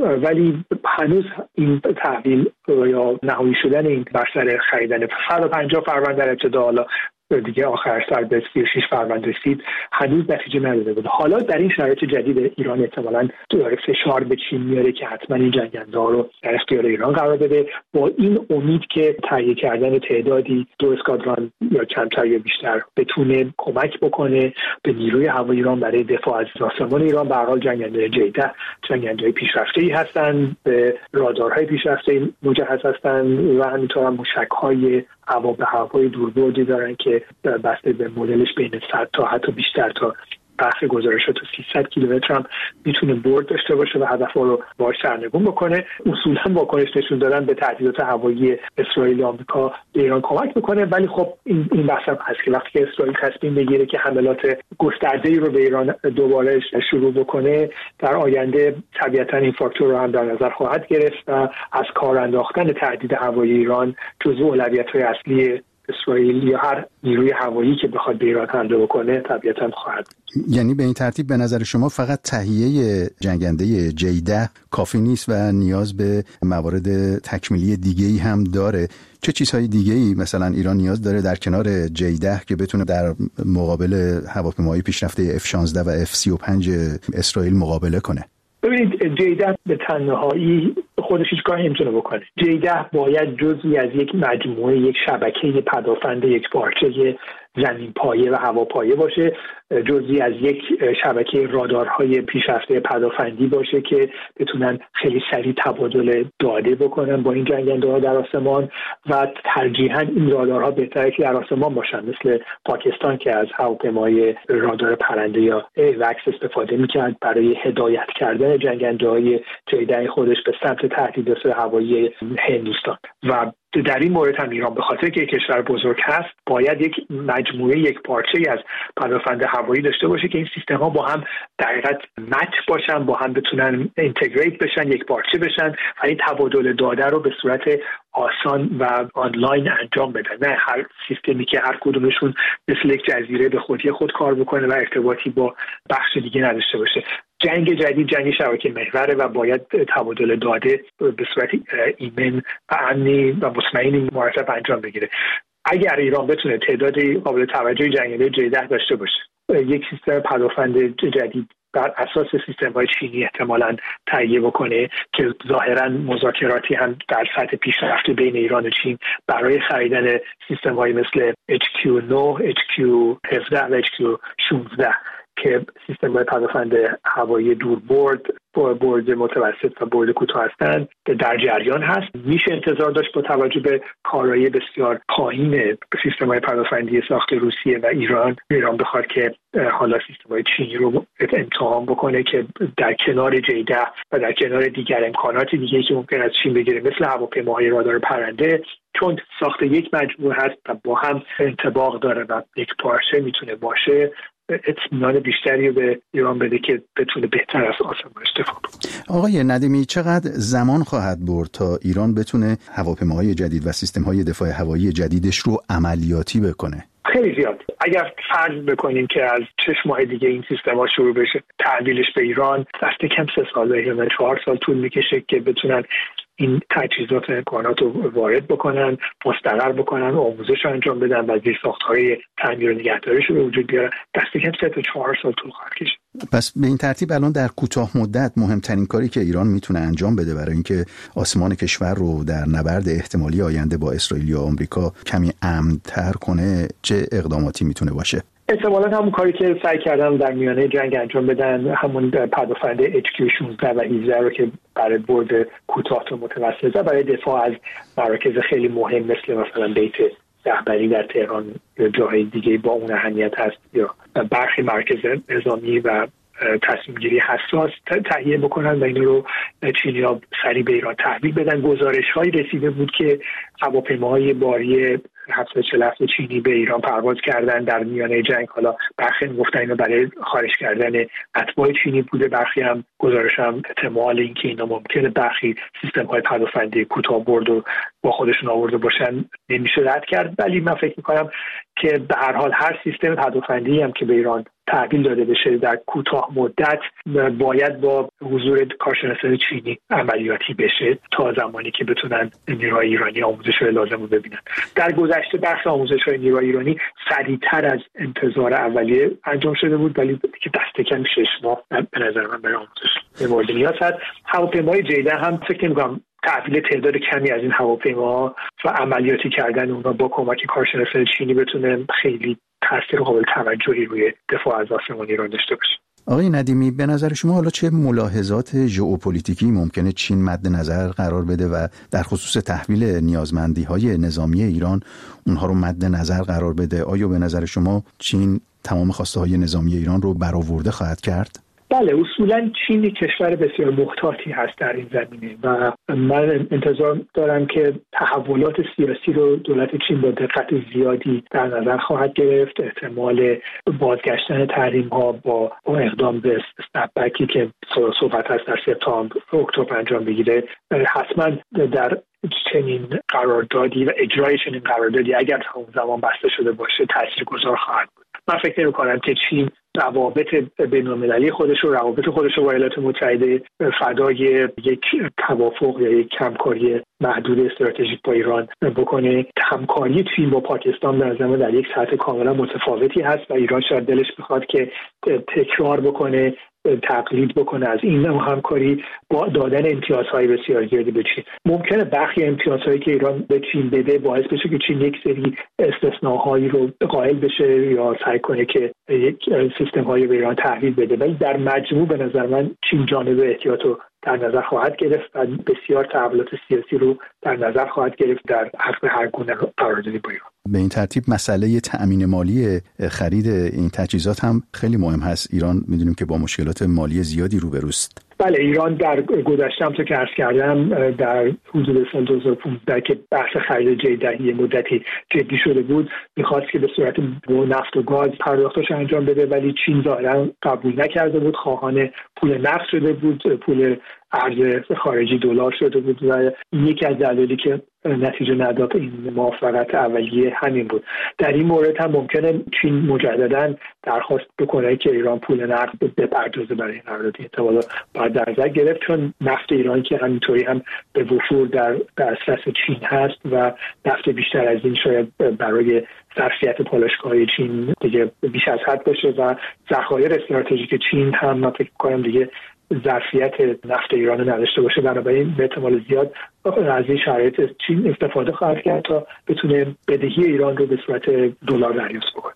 ولی هنوز این تحویل یا نهایی شدن این بر سر خریدن 150 فروند در ابتدا، حالا دیگه آخر سال به 36 فروند رسید، هنوز نتیجه نداده بود. حالا در این شرایط جدید ایران احتمالاً داره فشار به چین میاره که حتما این جنگنده‌ها رو در اختیار ایران قرار بده، با این امید که تهیه کردن تعدادی 2 اسکادران یا کمتر یا بیشتر بتونه کمک بکنه به نیروی هوایی ایران برای دفاع از آسمان ایران. به هر حال جنگنده J10 جنگنده‌های پیشرفته‌ای هستن، به رادارهای پیشرفته مجهز هستن و همینطور هم موشک‌های هوا به هوای دوربردی دارن که بسته به مدلش بین 100 تا حتی بیشتر تا برخی گزارشات تا 300 کیلومتر هم میتونه برد داشته باشه و هدف‌ها رو باهاش سرنگون بکنه. اصولاً واکنش نشون دادن به تهدیدات هوایی اسرائیل و آمریکا به ایران کمک میکنه، ولی خب این بحث هم هست که وقتی که اسرائیل تصمیم بگیره که حملات گسترده‌ای رو به ایران دوباره شروع بکنه، در آینده طبیعتاً این فاکتور رو هم در نظر خواهد گرفت و از کار انداختن تهدید هوایی ایران جزو اولویت‌های اصلی اسرائیل یا هر نیروی هوایی که بخواد به ایران حمله بکنه طبیعتاً خواهد. یعنی به این ترتیب به نظر شما فقط تهیه جنگنده J10 کافی نیست و نیاز به موارد تکمیلی دیگه‌ای هم داره؟ چه چیزهای دیگه‌ای مثلا ایران نیاز داره در کنار J10 که بتونه در مقابل هواپیماهای پیشرفته F-16 و F-35 اسرائیل مقابله کنه؟ ببینید J10 به تنهایی خودش هیچ کاری نمیتونه بکنه. J10 باید جزئی از یک مجموعه، یک شبکه پدافند یک پارچه زمین پایه و هواپایه باشه، جزئی از یک شبکه رادارهای پیشرفته پدافندی باشه که بتونن خیلی سریع تبادل داده بکنن با این جنگنده‌ها در آسمان و ترجیحاً این رادارها بهتره که در آسمان باشن، مثل پاکستان که از هواپیمای رادار پرنده یا ایوکس استفاده میکرد برای هدایت کردن جنگنده‌های J10 خودش به سمت تهدیدات هوایی هندوستان. و در این مورد هم ایران به خاطر که یک کشور بزرگ هست باید یک مجموعه، یک پارچه‌ای از پدافند هوایی داشته باشه که این سیستم‌ها با هم در حقیقت مچ باشن، با هم بتونن اینتگریت بشن، یک پارچه بشن و این تبادل داده رو به صورت آسان و آنلاین انجام بدن، نه هر سیستمی که هر کدومشون مثل یک جزیره به خودی خود کار بکنه و ارتباطی با بخش دیگه نداشته باشه. جنگ جدید جنگ شبکه محوره و باید تبادل داده به صورت ایمن و امنی و مطمئنی مرتب انجام بگیره. اگر ایران بتونه تعدادی قابل توجهی جنگنده J10 داشته باشه، یک سیستم پدافند جدید بر اساس سیستم‌های چینی احتمالاً تهیه بکنه که ظاهراً مذاکراتی هم در سطح پیشرفته بین ایران و چین برای خریدن سیستم‌های مثل HQ9, HQ17 و HQ16 که سیستم‌های پدافند هوایی دوربرد، برد متوسط و برد کوتاه هستند در جریان هست. میشه انتظار داشت با توجه به کارایی بسیار پایین سیستم‌های پدافندی ساخت روسیه و ایران بخواد که حالا سیستم‌های چینی رو امتحان بکنه که در کنار J10 و در کنار دیگر امکاناتی دیگه که ممکن از چین بگیره مثل هواپیماهای رادار پرنده، چون ساخت یک مجموعه هست و با هم انطباق داره و یک پارچه میتونه باشه، اطمینان بیشتری به ایران بده که بتونه بهتر از آسمان استفاده کنه. آقای ندیمی، چقدر زمان خواهد برد تا ایران بتونه هواپیماهای جدید و سیستم‌های دفاع هوایی جدیدش رو عملیاتی بکنه؟ خیلی زیاد. اگر فرض بکنیم که از 6 ماه دیگه این سیستم‌ها شروع بشه تحویلش به ایران، دست کم 3 سال یا 4 سال طول میکشه که بتونن این تجهیزات و امکانات رو وارد بکنن، مستقر بکنن، آموزش رو انجام بدن و زیرساخت‌های تعمیر و نگهداریش رو به وجود بیارن. دست کم 3 تا 4 سال طول خواهد کشید. پس به این ترتیب الان در کوتاه مدت مهمترین کاری که ایران میتونه انجام بده برای اینکه آسمان کشور رو در نبرد احتمالی آینده با اسرائیل یا آمریکا کمی امن‌تر کنه چه اقداماتی میتونه باشه؟ احتمالاً همون کاری که سعی کردن در میانه جنگ انجام بدن، همون پدافند HQ-16 و 17 رو که برای برد کوتاه تا متوسط و برای دفاع از مراکز خیلی مهم مثلا بیت رهبری در تهران یا جاهای دیگه با اون اهمیت هست یا برخی مراکز نظامی و تصمیم گیری حساس تهیه بکنن و اینو رو چینی‌ها سریع به ایران تحویل بدن. گزارش‌هایی رسیده بود که هواپیماهای باری 747 چینی به ایران پرواز کردن در میانه جنگ. حالا برخی گفتن اینا برای خارج کردن اتباع چینی بوده، برخی هم گزارش هم احتمال اینکه اینا ممکنه برخی سیستم‌های پدافندی کوتاه برد و با خودشون آورده باشن نمیشه رد کرد. ولی من فکر می‌کنم که به هر حال هر سیستم پدافندی هم که به ایران تحویل داده بشه در کوتاه مدت باید با حضور کارشناسان چینی عملیاتی بشه تا زمانی که بتونن نیروهای ایرانی آموزش‌های لازم رو ببینن. در گذشته بخش آموزش‌های نیروهای ایرانی سریع‌تر از انتظار اولیه انجام شده بود، ولی که دست کم 6 ماه به نظر من برای آموزش مورد نیاز هست. هواپیمای جیده هم فکر می‌کنم تحویل تعداد کمی از این هواپیما و عملیاتی کردن اونها با کمک کارشناسان چینی بتونه خیلی تاثیر قابل توجهی روی دفاع از آسمان ایران داشته باشه. آقای ندیمی، به نظر شما حالا چه ملاحظات ژئوپلیتیکی ممکنه چین مد نظر قرار بده و در خصوص تحویل نیازمندی‌های نظامی ایران اونها رو مد نظر قرار بده؟ آیا به نظر شما چین تمام خواسته‌های نظامی ایران رو برآورده خواهد کرد؟ بله، اصولا چین کشور بسیار محتاطی هست در این زمینه و من انتظار دارم که تحولات سیاسی رو دولت چین با دقت زیادی در نظر خواهد گرفت. احتمال بازگشتن تحریم ها با اقدام به استپبکی که صحبت هست در سپتامبر اکتبر انجام بگیره حتما در چنین قراردادی و اجرای چنین قراردادی اگر تا اون زمان بسته شده باشه تاثیرگذار خواهد بود. من فکر نمی‌کنم که چین روابط بین‌المللی خودش رو با ایالات متحده فدای یک توافق یا یک همکاری محدود استراتژیک با ایران بکنه. همکاری چین با پاکستان به نظر من در یک سطح کاملا متفاوتی هست و ایران شاید دلش بخواد که تکرار بکنه، تقلید بکنه از این همکاری با دادن امتیازهای بسیار زیادی به چین. ممکنه برخی امتیازهایی که ایران به چین بده باعث بشه که چین یک سری استثناءهایی رو قائل بشه یا سعی کنه که یک سیستم‌های به ایران تحویل بده، ولی در مجموع به نظر من چین جانب احتیاط رو در نظر خواهد گرفت و بسیار تحولات سیاسی رو در نظر خواهد گرفت در حق هر گونه قراردادی با ایران. به این ترتیب مسئله تأمین مالی خرید این تجهیزات هم خیلی مهم هست. ایران میدونیم که با مشکلات مالی زیادی روبروست. بله، ایران در گذشته هم که عرض کردم در حدود سال 2015 که بحث خرید جیدهی مدتی جدی شده بود میخواست که به صورت نفت و گاز پرداختش انجام بده، ولی چین ظاهرا قبول نکرده بود، خواهان پول نقد شده بود، پول ارز خارجی دلار شده بود و یکی از دلایلی که نتیجه نداد این موافقت اولیه همین بود. در این مورد هم ممکنه چین مجددا درخواست بکنه که ایران پول نقد بپردازه برای این قرارداد. احتمالاً باید در نظر گرفت چون نفت ایران که همینطوری هم به وفور در دسترس چین هست و نفت بیشتر از این شاید برای ظرفیت پالایشگاه‌های چین دیگه بیش از حد باشه و ذخایر استراتژیک چین هم من فکر می‌کنم دیگه ظرفیت نفت ایران رو نداشته باشه. بنابراین به احتمال زیاد از این شرایط چین استفاده خواهد کرد تا بتونه بدهی ایران رو به صورت دلار دریافت بکنه.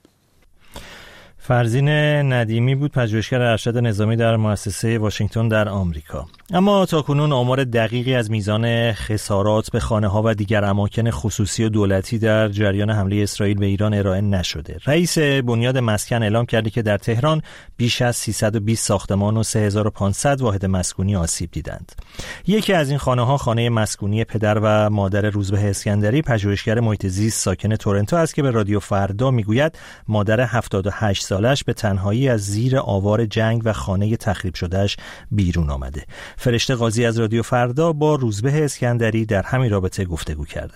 فرزین ندیمی بود، پژوهشگر ارشد نظامی در مؤسسه واشنگتن در آمریکا. اما تاکنون آمار دقیقی از میزان خسارات به خانه‌ها و دیگر اماکن خصوصی و دولتی در جریان حمله اسرائیل به ایران ارائه نشده. رئیس بنیاد مسکن اعلام کرده که در تهران بیش از 320 ساختمان و 3500 واحد مسکونی آسیب دیدند. یکی از این خانه‌ها خانه مسکونی پدر و مادر روزبه اسکندری، پژوهشگر محیط زیست ساکن تورنتو است که به رادیو فردا میگوید مادر 78 سالش به تنهایی از زیر آوار جنگ و خانه تخریب شدهش بیرون آمده. فرشته قاضی از رادیو فردا با روزبه اسکندری در همین رابطه گفتگو کرده.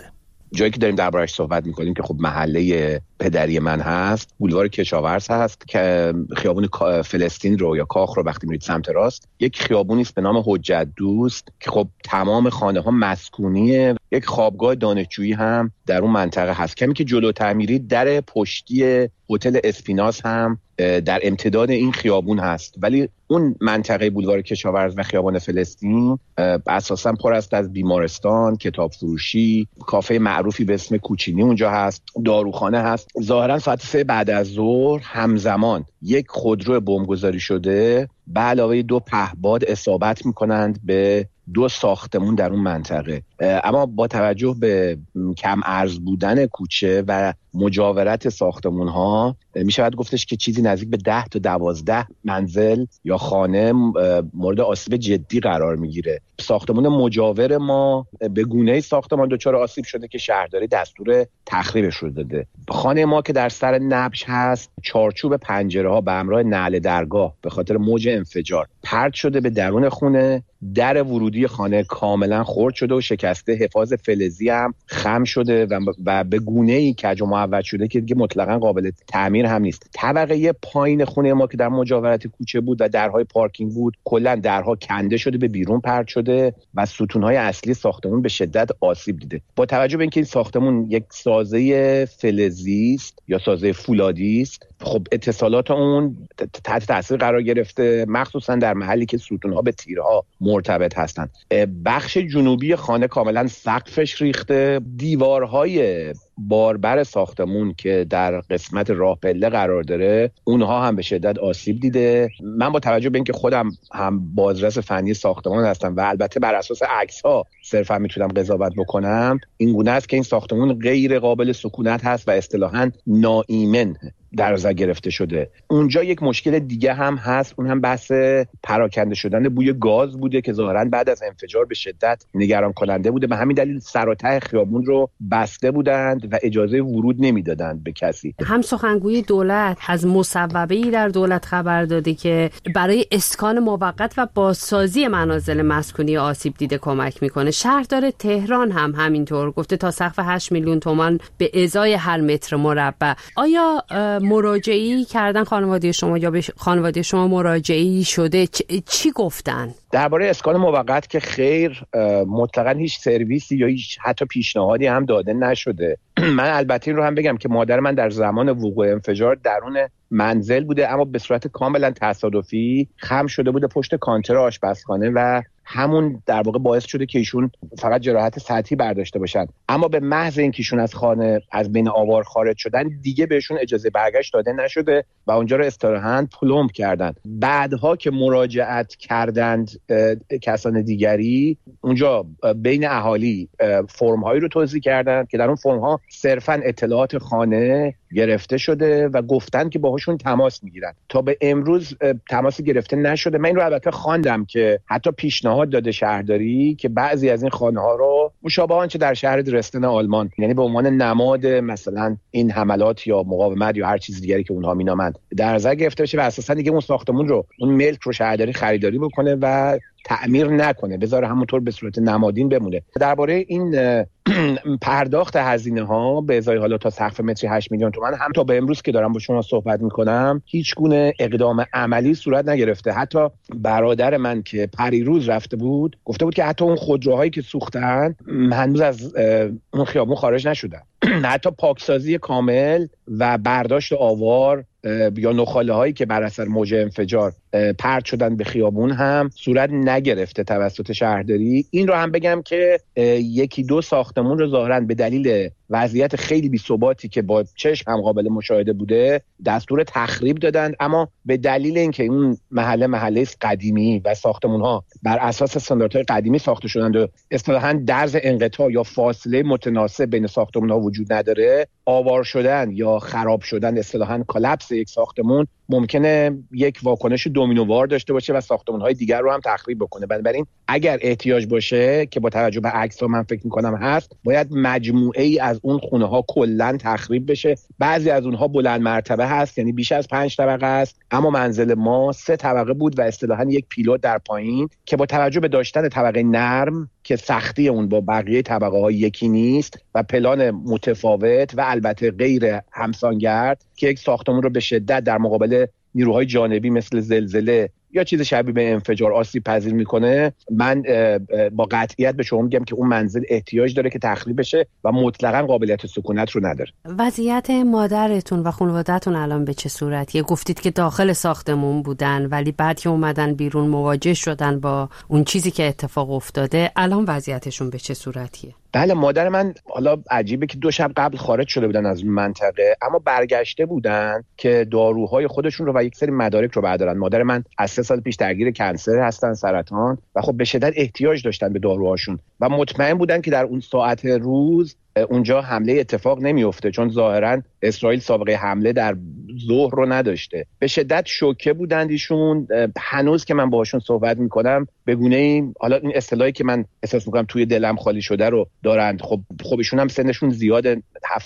جایی که داریم دربارش صحبت میکنیم که خب محله پدری من هست، بولوار کشاورز هست که خیابون فلسطین رو یا کاخ رو وقتی میرید سمت راست یک خیابونی است به نام حجت دوست که خب تمام خانه ها مسکونیه. یک خوابگاه دانشجویی هم در اون منطقه هست. کمی که جلوتر میرید در پشتی هتل اسپیناس هم در امتداد این خیابون هست، ولی اون منطقه بولوار کشاورز و خیابان فلسطین اساساً پر است از بیمارستان، کتاب فروشی، کافه معروفی به اسم کوچینی اونجا هست، داروخانه هست. ظاهراً ساعت 3 بعد از ظهر همزمان یک خودرو بمبگذاری شده به علاوه 2 پهپاد اصابت میکنند به 2 ساختمون در اون منطقه. اما با توجه به کم ارز بودن کوچه و مجاورت ساختمون ها می شود گفتش که چیزی نزدیک به 10 تا 12 منزل یا خانه مورد آسیب جدی قرار میگیره. ساختمون مجاور ما به گونه‌ای ساختمان دچار آسیب شده که شهرداری دستور تخریبش رو داده. خانه ما که در سر نبش هست، چارچوب پنجره ها به همراه نعل درگاه به خاطر موج انفجار پرت شده به درون خونه. در ورودی خانه کاملا خرد شده و شکسته، حفاظ فلزی هم خم شده و به گونه‌ای کج و معوج شده که دیگه مطلقاً قابل تعمیر هم نیست. طبقه پایین خونه ما که در مجاورت کوچه بود و درهای پارکینگ بود، کلا درها کنده شده به بیرون پرت شده و ستون‌های اصلی ساختمون به شدت آسیب دیده. با توجه به اینکه این ساختمون یک سازه فلزی است یا سازه فولادی است، خب اتصالات اون تحت تاثیر قرار گرفته، مخصوصا در محلی که ستون‌ها به تیرها مرتبط هستند. بخش جنوبی خانه کاملا سقفش ریخته، دیوارهای باربر ساختمون که در قسمت راه پله قرار داره اونها هم به شدت آسیب دیده. من با توجه به اینکه خودم هم بازرس فنی ساختمان هستم و البته بر اساس عکس‌ها صرفا میتونم قضاوت بکنم، این گونه است که این ساختمون غیر قابل سکونت هست و اصطلاحاً ناایمن در نظر گرفته شده. اونجا یک مشکل دیگه هم هست، اون هم بحث پراکنده شدن بوی گاز بوده که ظاهراً بعد از انفجار به شدت نگران کننده بوده. به همین دلیل سر و ته خیابون رو بسته بودند و اجازه ورود نمیدادند به کسی. هم سخنگوی دولت از مصوبه‌ای در دولت خبر داده که برای اسکان موقت و بازسازی منازل مسکونی آسیب دیده کمک میکنه. شهردار تهران هم همینطور گفته تا سقف 8 میلیون تومان به ازای هر متر مربع. آیا مراجعه‌ای کردن خانواده شما یا به خانواده شما مراجعه‌ای شده؟ چی گفتن؟ درباره اسکان موقت که خیر، مطلقاً هیچ سرویسی یا هیچ حتی پیشنهادی هم داده نشده. من البته این رو هم بگم که مادر من در زمان وقوع انفجار درون منزل بوده، اما به صورت کاملا تصادفی خم شده بوده پشت کانتر آشپزخانه و همون در واقع باعث شده که ایشون فقط جراحت سطحی برداشته باشن. اما به محض اینکه ایشون از خانه از بین آوار خارج شدن دیگه بهشون اجازه برگشت داده نشده و اونجا رو اصطلاحاً پلمب کردن. بعدها که مراجعت کردند کسان دیگری اونجا بین اهالی فرم‌هایی رو توزیع کردند که در اون فرم‌ها صرفاً اطلاعات خانه گرفته شده و گفتن که باهاشون تماس میگیرن. تا به امروز تماسی گرفته نشده. من این رو البته خواندم که حتی پیشنهاد داده شهرداری که بعضی از این خانه‌ها رو مشابه آنچه در شهر درستن آلمان، یعنی به عنوان نماد مثلا این حملات یا مقاومت یا هر چیز دیگری که اونها مینامند، در نظر گرفته بشه و اساسا دیگه اون ساختمون رو، اون ملک رو شهرداری خریداری بکنه و تعمیر نکنه، بذاره همونطور به صورت نمادین بمونه. درباره این پرداخت هزینه ها به ازای حالا تا سقف متری 8 میلیون تومان هم تا به امروز که دارم با شما صحبت میکنم هیچ گونه اقدام عملی صورت نگرفته. حتی برادر من که پریروز رفته بود گفته بود که حتی اون خودروهایی که سوختن هنوز از اون خیابون خارج نشدن. حتی پاکسازی کامل و برداشت آوار یا نخاله هایی که بر اثر موج انفجار پرت شدن به خیابون هم صورت نگرفته توسط شهرداری. این رو هم بگم که یکی دو ساختمون رو ظاهراً به دلیل وضعیت خیلی بی‌ثباتی که با چشم هم قابل مشاهده بوده دستور تخریب دادن، اما به دلیل اینکه اون محله قدیمی و ساختمون ها بر اساس استانداردهای قدیمی ساخته شدند و اصطلاحاً درز انقطاع یا فاصله متناسب بین ساختمون ها وجود نداره، آوار شدن یا خراب شدن، اصطلاحاً کلاپس یک ساختمون ممکنه یک واکنش دومینووار داشته باشه و ساختمان‌های دیگر رو هم تخریب بکنه. بنابراین اگر احتیاج باشه که با توجه به عکس‌ها من فکر می‌کنم هست، باید مجموعه‌ای از اون خونه‌ها کلاً تخریب بشه. بعضی از اونها بلند مرتبه هست، یعنی بیش از 5 طبقه است، اما منزل ما 3 طبقه بود و اصطلاحاً یک پیلوت در پایین که با توجه به داشتن طبقه نرم که سختی اون با بقیه طبقه‌ها یکی نیست و پلان متفاوت و البته غیر همسانگرد که یک ساختمان رو به شدت در مقابل نیروهای جانبی مثل زلزله یا چیز شبیه به انفجار آسیب پذیر میکنه، من با قطعیت به شما میگم که اون منزل احتیاج داره که تخریب بشه و مطلقاً قابلیت سکونت رو نداره. وضعیت مادرتون و خانواده‌تون الان به چه صورتیه؟ گفتید که داخل ساختمون بودن ولی بعد که اومدن بیرون مواجه شدن با اون چیزی که اتفاق افتاده. الان وضعیتشون به چه صورتیه؟ بله، مادر من حالا عجیبه که 2 شب قبل خارج شده بودن از اون منطقه، اما برگشته بودن که داروهای خودشون رو و یک سری مدارک رو بردارن. مادر من از 3 سال پیش درگیر کنسر هستن، سرطان، و خب به شدت احتیاج داشتن به داروهاشون و مطمئن بودن که در اون ساعت روز اونجا حمله اتفاق نمیفته، چون ظاهرا اسرائیل سابقه حمله در ظهر رو نداشته. به شدت شوکه بودند ایشون. هنوز که من باهاشون صحبت میکنم به گونه‌ای، حالا این اصطلاحی که من احساس میکنم توی دلم خالی شده رو دارند. خب ایشون هم سنشون زیاده،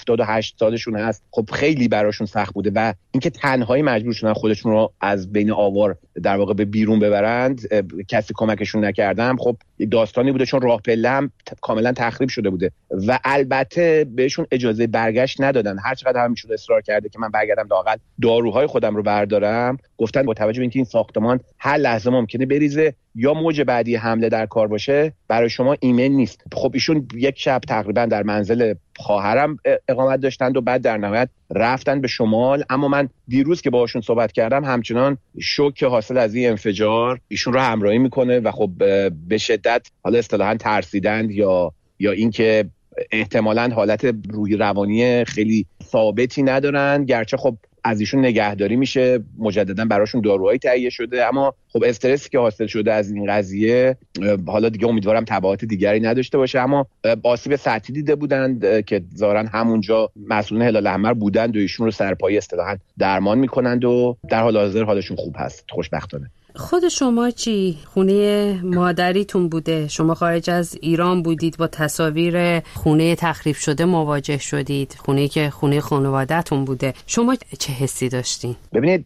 78 سالشون هست. خب خیلی براشون سخت بوده و اینکه تنهایی مجبور شدن خودشون رو از بین آوار در واقع به بیرون ببرند، کسی کمکشون نکردم. خب داستانی بوده، چون راه پله هم کاملا تخریب شده بوده و البته بهشون اجازه برگشت ندادن. هر چقدر هم میشد اصرار کرده که من برگردم لااقل داروهای خودم رو بردارم، گفتن با توجه به اینکه این ساختمان هر لحظه ممکنه بریزه یا موج بعدی حمله در کار باشه، برای شما ایمن نیست. خب ایشون 1 شب تقریبا در منزل خواهرم اقامت داشتند و بعد در نهایت رفتن به شمال. اما من دیروز که باهاشون صحبت کردم همچنان شوک حاصل از این انفجار ایشون رو همراهی میکنه و خب به شدت حالا اصطلاحاً ترسیدند یا اینکه احتمالاً حالت روحی روانی خیلی ثابتی ندارن، گرچه خب از ایشون نگهداری میشه، مجددا براشون داروهایی تهیه شده، اما خب استرسی که حاصل شده از این قضیه حالا دیگه امیدوارم تبعات دیگری نداشته باشه. اما آسیب سطحی دیده بودند که ظاهرا همونجا مسئولین هلال احمر بودند و ایشون رو سرپایی اصطلاحاً درمان میکنند و در حال حاضر حالشون خوب هست خوشبختانه. خود شما چی؟ خونه مادریتون بوده، شما خارج از ایران بودید، با تصاویر خونه تخریب شده مواجه شدید، خونه که خونه خانواده‌تون بوده، شما چه حسی داشتین؟ ببینید،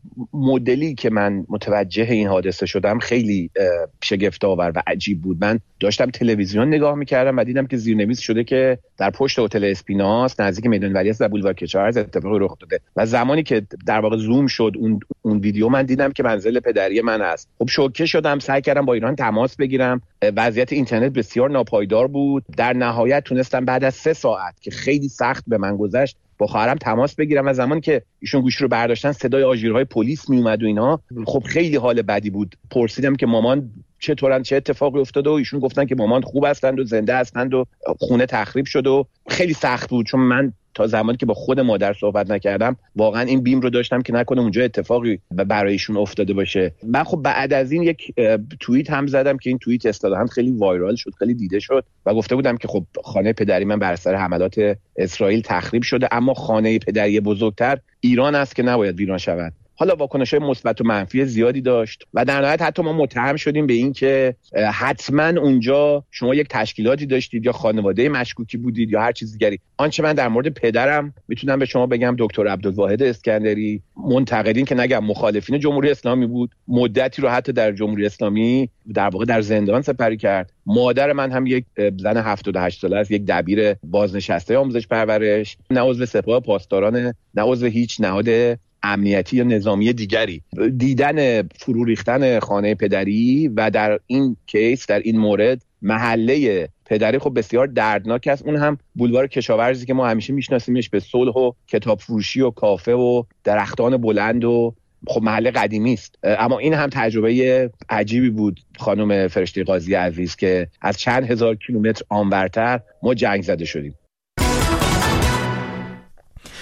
مدلی که من متوجه این حادثه شدم خیلی شگفت‌آور و عجیب بود. من داشتم تلویزیون نگاه می‌کردم و دیدم که زیرنویس شده که در پشت هتل اسپیناس نزدیک میدان ولیعصر در بولوار کشاورز اتفاقی رخ داده و زمانی که در واقع زوم شد اون ویدیو، من دیدم که منزل پدری من است. خب شوکه شدم، سعی کردم با ایران تماس بگیرم. وضعیت اینترنت بسیار ناپایدار بود. در نهایت تونستم بعد از 3 ساعت که خیلی سخت به من گذشت با خواهرم تماس بگیرم و زمانی که ایشون گوشی رو برداشتن صدای آژیرهای پلیس می اومد و اینا. خب خیلی حال بدی بود. پرسیدم که مامان چطورن، چه اتفاقی افتاده، و ایشون گفتن که مامان خوب هستند و زنده هستند و خونه تخریب شده و خیلی سخت بود، چون من تا زمانی که با خود مادر صحبت نکردم واقعا این بیم رو داشتم که نکنه اونجا اتفاقی برایشون افتاده باشه. من خب بعد از این یک توییت هم زدم که این توییت اصطلاحاً خیلی وایرال شد، خیلی دیده شد و گفته بودم که خب خانه پدری من بر اثر حملات اسرائیل تخریب شده، اما خانه پدری بزرگتر ایران است که نباید ویران شود. حالا واکنش‌های مثبت و منفی زیادی داشت و در نهایت حتی ما متهم شدیم به این که حتما اونجا شما یک تشکیلاتی داشتید یا خانواده مشکوکی بودید یا هر چیز دیگری. آنچه من در مورد پدرم میتونم به شما بگم، دکتر عبدالواحد اسکندری، منتقدین که نگم مخالفین جمهوری اسلامی بود، مدتی رو حتی در جمهوری اسلامی در واقع در زندان سپری کرد. مادر من هم یک زن 78 ساله است، یک دبیر بازنشسته آموزش پرورش، نه عضو سپاه پاسداران، نه عضو هیچ نهاد امنیتی یا نظامی دیگری. دیدن فرو ریختن خانه پدری و در این کیس، در این مورد محله پدری خب بسیار دردناک است. اون هم بولوار کشاورزی که ما همیشه میشناسیمش به صلح و کتاب فروشی و کافه و درختان بلند و خب محله قدیمی است. اما این هم تجربه عجیبی بود خانم فرشته قاضی عزیز که از چند هزار کیلومتر آنورتر ما جنگ زده شدیم.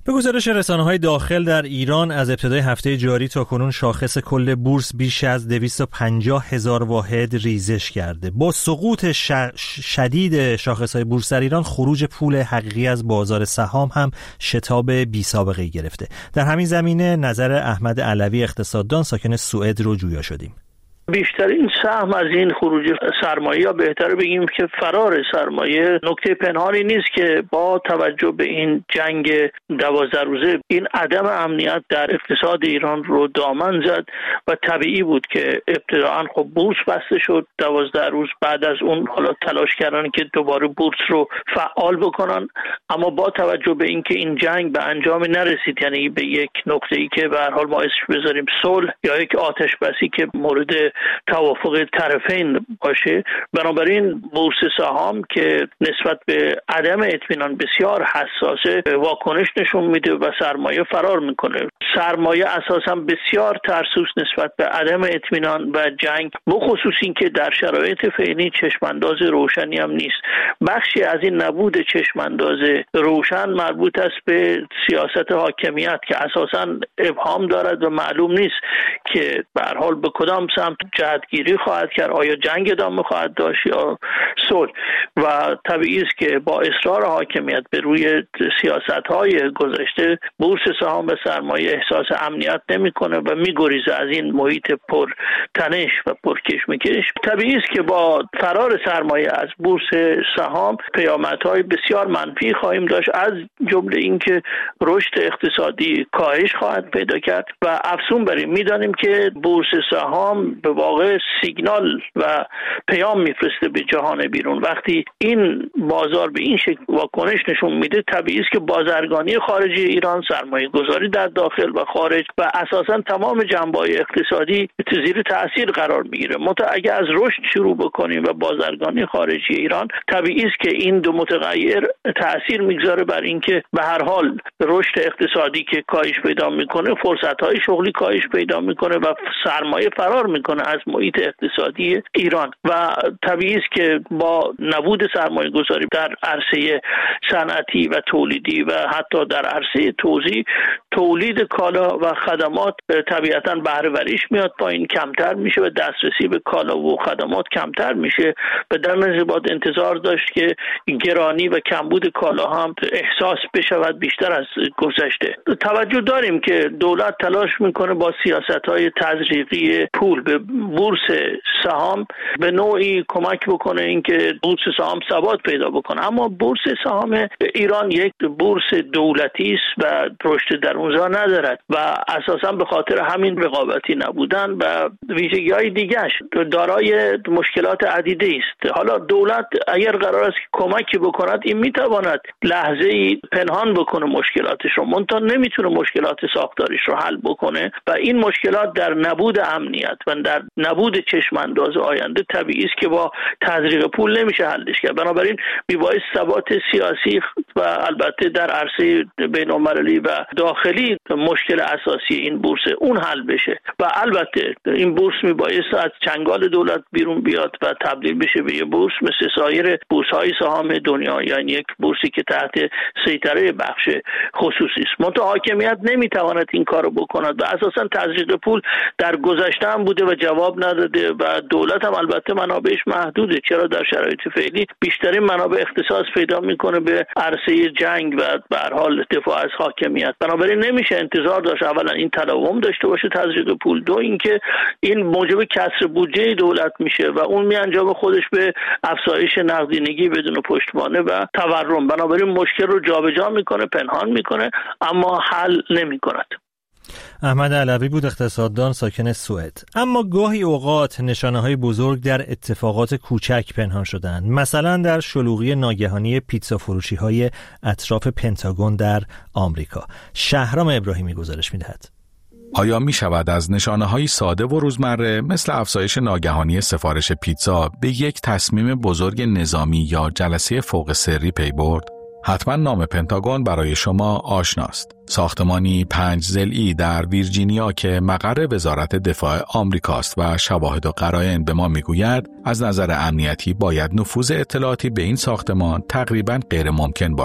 به گزارش رسانه‌های داخل در ایران از ابتدای هفته جاری تا کنون شاخص کل بورس بیش از 250,000 واحد ریزش کرده. با سقوط شدید شاخص‌های بورس در ایران، خروج پول حقیقی از بازار سهام هم شتاب بی‌سابقه‌ای گرفته. در همین زمینه نظر احمد علوی اقتصاددان ساکن سوئد رو جویا شدیم. بیشترین سهم از این خروج سرمایه، یا بهتر بگیم که فرار سرمایه، نکته پنهانی نیست که با توجه به این جنگ 12 روزه این عدم امنیت در اقتصاد ایران رو دامن زد و طبیعی بود که ابتداعاً خب بورس بسته شد 12 روز، بعد از اون حالا تلاش کردن که دوباره بورس رو فعال بکنن، اما با توجه به اینکه این جنگ به انجام نرسید، یعنی به یک نقطه‌ای که به هر حال ما اسمش بذاریم صلح یا یک آتش بسی که مورد توافق طرفین باشه، بنابراین بورس سهام که نسبت به عدم اطمینان بسیار حساسه واکنش نشون میده و سرمایه فرار میکنه. سرمایه اساسا بسیار ترسوس نسبت به عدم اطمینان و جنگ، بخصوص این که در شرایط فعلی چشمانداز روشنی هم نیست. بخشی از این نبود چشمانداز روشن مربوط است به سیاست حاکمیت که اساسا ابهام دارد و معلوم نیست که به هر حال به کدام سمت جهتگیری خواهد کرد، آیا جنگ ادامه خواهد داشت یا صلح. و طبیعی است که با اصرار حاکمیت به روی سیاست‌های گذشته، بورس سهام و سرمایه احساس امنیت نمی‌کنه و می‌گریزه از این محیط پر تنش و پر کشمکش. طبیعی است که با فرار سرمایه از بورس سهام پیامدهای بسیار منفی خواهیم داشت، از جمله اینکه رشد اقتصادی کاهش خواهد پیدا کرد و افزون بر این می‌دانیم که بورس سهام به واقع سیگنال و پیام میفرسته به جهان بیرون. وقتی این بازار به این شکل واکنش نشون میده، طبیعی است که بازرگانی خارجی ایران، سرمایه گذاری در داخل و خارج و اساساً تمام جنبه‌های اقتصادی زیر تاثیر قرار میگیره. اگر از رشد شروع بکنیم و بازرگانی خارجی ایران، طبیعی است که این دو متغیر تاثیر میگذاره بر اینکه به هر حال رشد اقتصادی که کاهش پیدا میکنه، فرصت‌های شغلی کاهش پیدا میکنه و سرمایه فرار میکنه از محیط اقتصادی ایران. و طبیعی است که با نبود سرمایه گذاری در عرصه صنعتی و تولیدی و حتی در عرصه توزیع، تولید کالا و خدمات طبیعتاً بهره وریش میاد پایین، کمتر میشه و دسترسی به کالا و خدمات کمتر میشه. به در نظر باید انتظار داشت که گرانی و کمبود کالا هم احساس بشود بیشتر از گذشته. توجه داریم که دولت تلاش میکنه با سیاست‌های تزریقی پول به بورس سهام به نوعی کمک بکنه اینکه بورس سهام ثبات پیدا بکنه، اما بورس سهام ایران یک بورس دولتی است و رشد در اونجا ندارد و اساساً به خاطر همین رقابتی نبودن و ویژگی‌های دیگه‌اش دارای مشکلات عدیده است. حالا دولت اگر قرار است کمکی بکند، این میتواند لحظه‌ای پنهان بکنه مشکلاتش رو، منتها نمیتونه مشکلات ساختاریش رو حل بکنه و این مشکلات در نبود امنیت و در نبود چشمانداز آینده طبیعی است که با تزریق پول نمیشه حلش کرد. بنابراین میبایست ثبات سیاسی و البته در عرصه بین‌المللی و داخلی مشکل اساسی این بورس اون حل بشه و البته این بورس میبایست از چنگال دولت بیرون بیاد و تبدیل بشه به یه بورس مثل سایر بورس‌های سهام دنیا، یعنی یک بورسی که تحت سیطره بخش خصوصی است. منتها حاکمیت نمیتواند این کارو بکند و اساساً تزریق پول در گذشته هم بوده و جواب نداده و دولت هم البته منابعش محدوده، چرا در شرایط فعلی بیشترین منابع اختصاص پیدا میکنه به عرصه جنگ و به هر حال دفاع از حاکمیت. بنابراین نمیشه انتظار داشت اولا این تداوم داشته باشه تزریق پول، دو اینکه این موجب کسر بودجه دولت میشه و اون میانجام خودش به افزایش نقدینگی بدون پشتوانه و تورم. بنابراین مشکل رو جابجا میکنه، پنهان میکنه، اما حل نمیکند. احمد علوی بود، اقتصاددان ساکن سوئد. اما گاهی اوقات نشانه‌های بزرگ در اتفاقات کوچک پنهان شدند، مثلا در شلوغی ناگهانی پیتزا فروشی‌های اطراف پنتاگون در آمریکا. شهرام ابراهیمی گزارش می‌دهد. آیا می شود از نشانه‌های ساده و روزمره مثل افزایش ناگهانی سفارش پیتزا به یک تصمیم بزرگ نظامی یا جلسه فوق سری پی برد؟ حتما نام پنتاگون برای شما آشناست. ساختمانی 5 ضلعی در ویرجینیا که مقر وزارت دفاع آمریکاست و شواهد و قرائن به ما میگوید از نظر امنیتی باید نفوذ اطلاعاتی به این ساختمان تقریباً غیر ممکن باشد.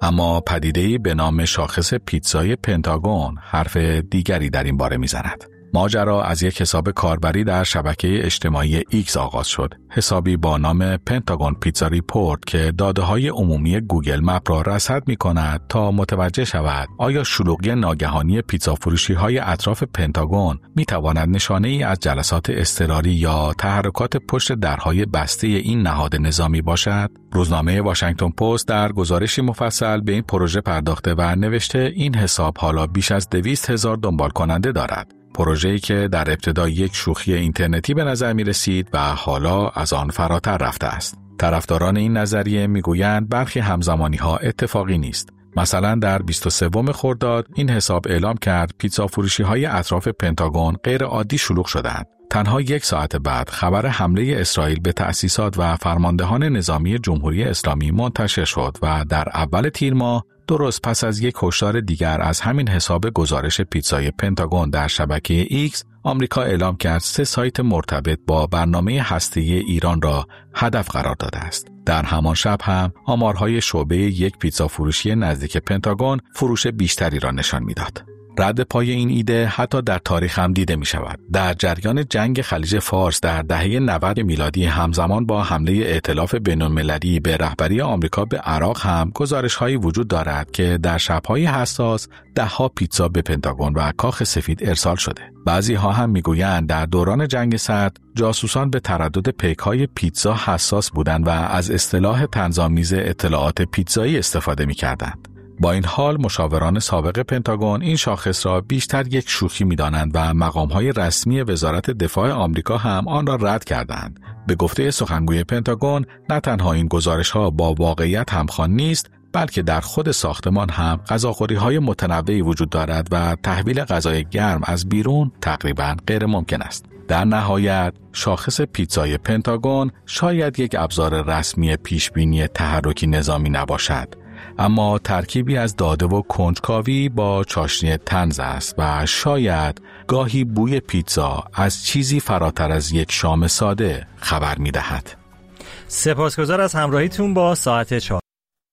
اما پدیده‌ای به نام شاخص پیتزای پنتاگون حرف دیگری در این باره میزند. ماجرا از یک حساب کاربری در شبکه اجتماعی ایکس آغاز شد. حسابی با نام پنتاگون پیتزا ریپورت که داده‌های عمومی گوگل مپ را رصد می‌کند تا متوجه شود آیا شلوغی ناگهانی پیتزا فروشی‌های اطراف پنتاگون می‌تواند نشانه‌ای از جلسات اضطراری یا تحرکات پشت درهای بسته این نهاد نظامی باشد. روزنامه واشنگتن پست در گزارشی مفصل به این پروژه پرداخته و نوشته این حساب حالا بیش از 200,000 دنبال کننده دارد. پروژه‌ای که در ابتدا یک شوخی اینترنتی به نظر می رسید و حالا از آن فراتر رفته است. طرفداران این نظریه می گویند برخی همزمانی‌ها اتفاقی نیست. مثلا در 23 خرداد این حساب اعلام کرد پیتزا فروشی‌های اطراف پنتاگون غیر عادی شلوغ شدند. تنها 1 ساعت بعد خبر حمله اسرائیل به تأسیسات و فرماندهان نظامی جمهوری اسلامی منتشر شد و در اول تیر ماه درست پس از یک هشدار دیگر از همین حساب گزارش پیتزای پنتاگون در شبکه ایکس، آمریکا اعلام کرد 3 سایت مرتبط با برنامه هسته‌ای ایران را هدف قرار داده است. در همان شب هم آمارهای شعبه یک پیتزا فروشی نزدیک پنتاگون فروش بیشتری را نشان می‌داد. رد پای این ایده حتی در تاریخ هم دیده می شود. در جریان جنگ خلیج فارس در دهه 90 میلادی همزمان با حمله ائتلاف بین‌المللی به رهبری آمریکا به عراق هم گزارش‌هایی وجود دارد که در شب‌های حساس ده‌ها پیتزا به پنتاگون و کاخ سفید ارسال شده. بعضی‌ها هم می‌گویند در دوران جنگ سرد جاسوسان به تردد پیک‌های پیتزا حساس بودند و از اصطلاح طنزآمیز اطلاعات پیتزایی استفاده می‌کردند. با این حال مشاوران سابق پنتاگون این شاخص را بیشتر یک شوخی می‌دانند و مقام‌های رسمی وزارت دفاع آمریکا هم آن را رد کردند. به گفته سخنگوی پنتاگون، نه تنها این گزارش‌ها با واقعیت همخوان نیست، بلکه در خود ساختمان هم غذاخوری‌های متنوعی وجود دارد و تحویل غذای گرم از بیرون تقریباً غیر ممکن است. در نهایت شاخص پیتزای پنتاگون شاید یک ابزار رسمی پیشبینی تحرکی نظامی نباشد، اما ترکیبی از داده و کنجکاوی با چاشنی طنز است و شاید گاهی بوی پیتزا از چیزی فراتر از یک شام ساده خبر می‌دهد. سپاسگزار از همراهیتون با ساعت 4.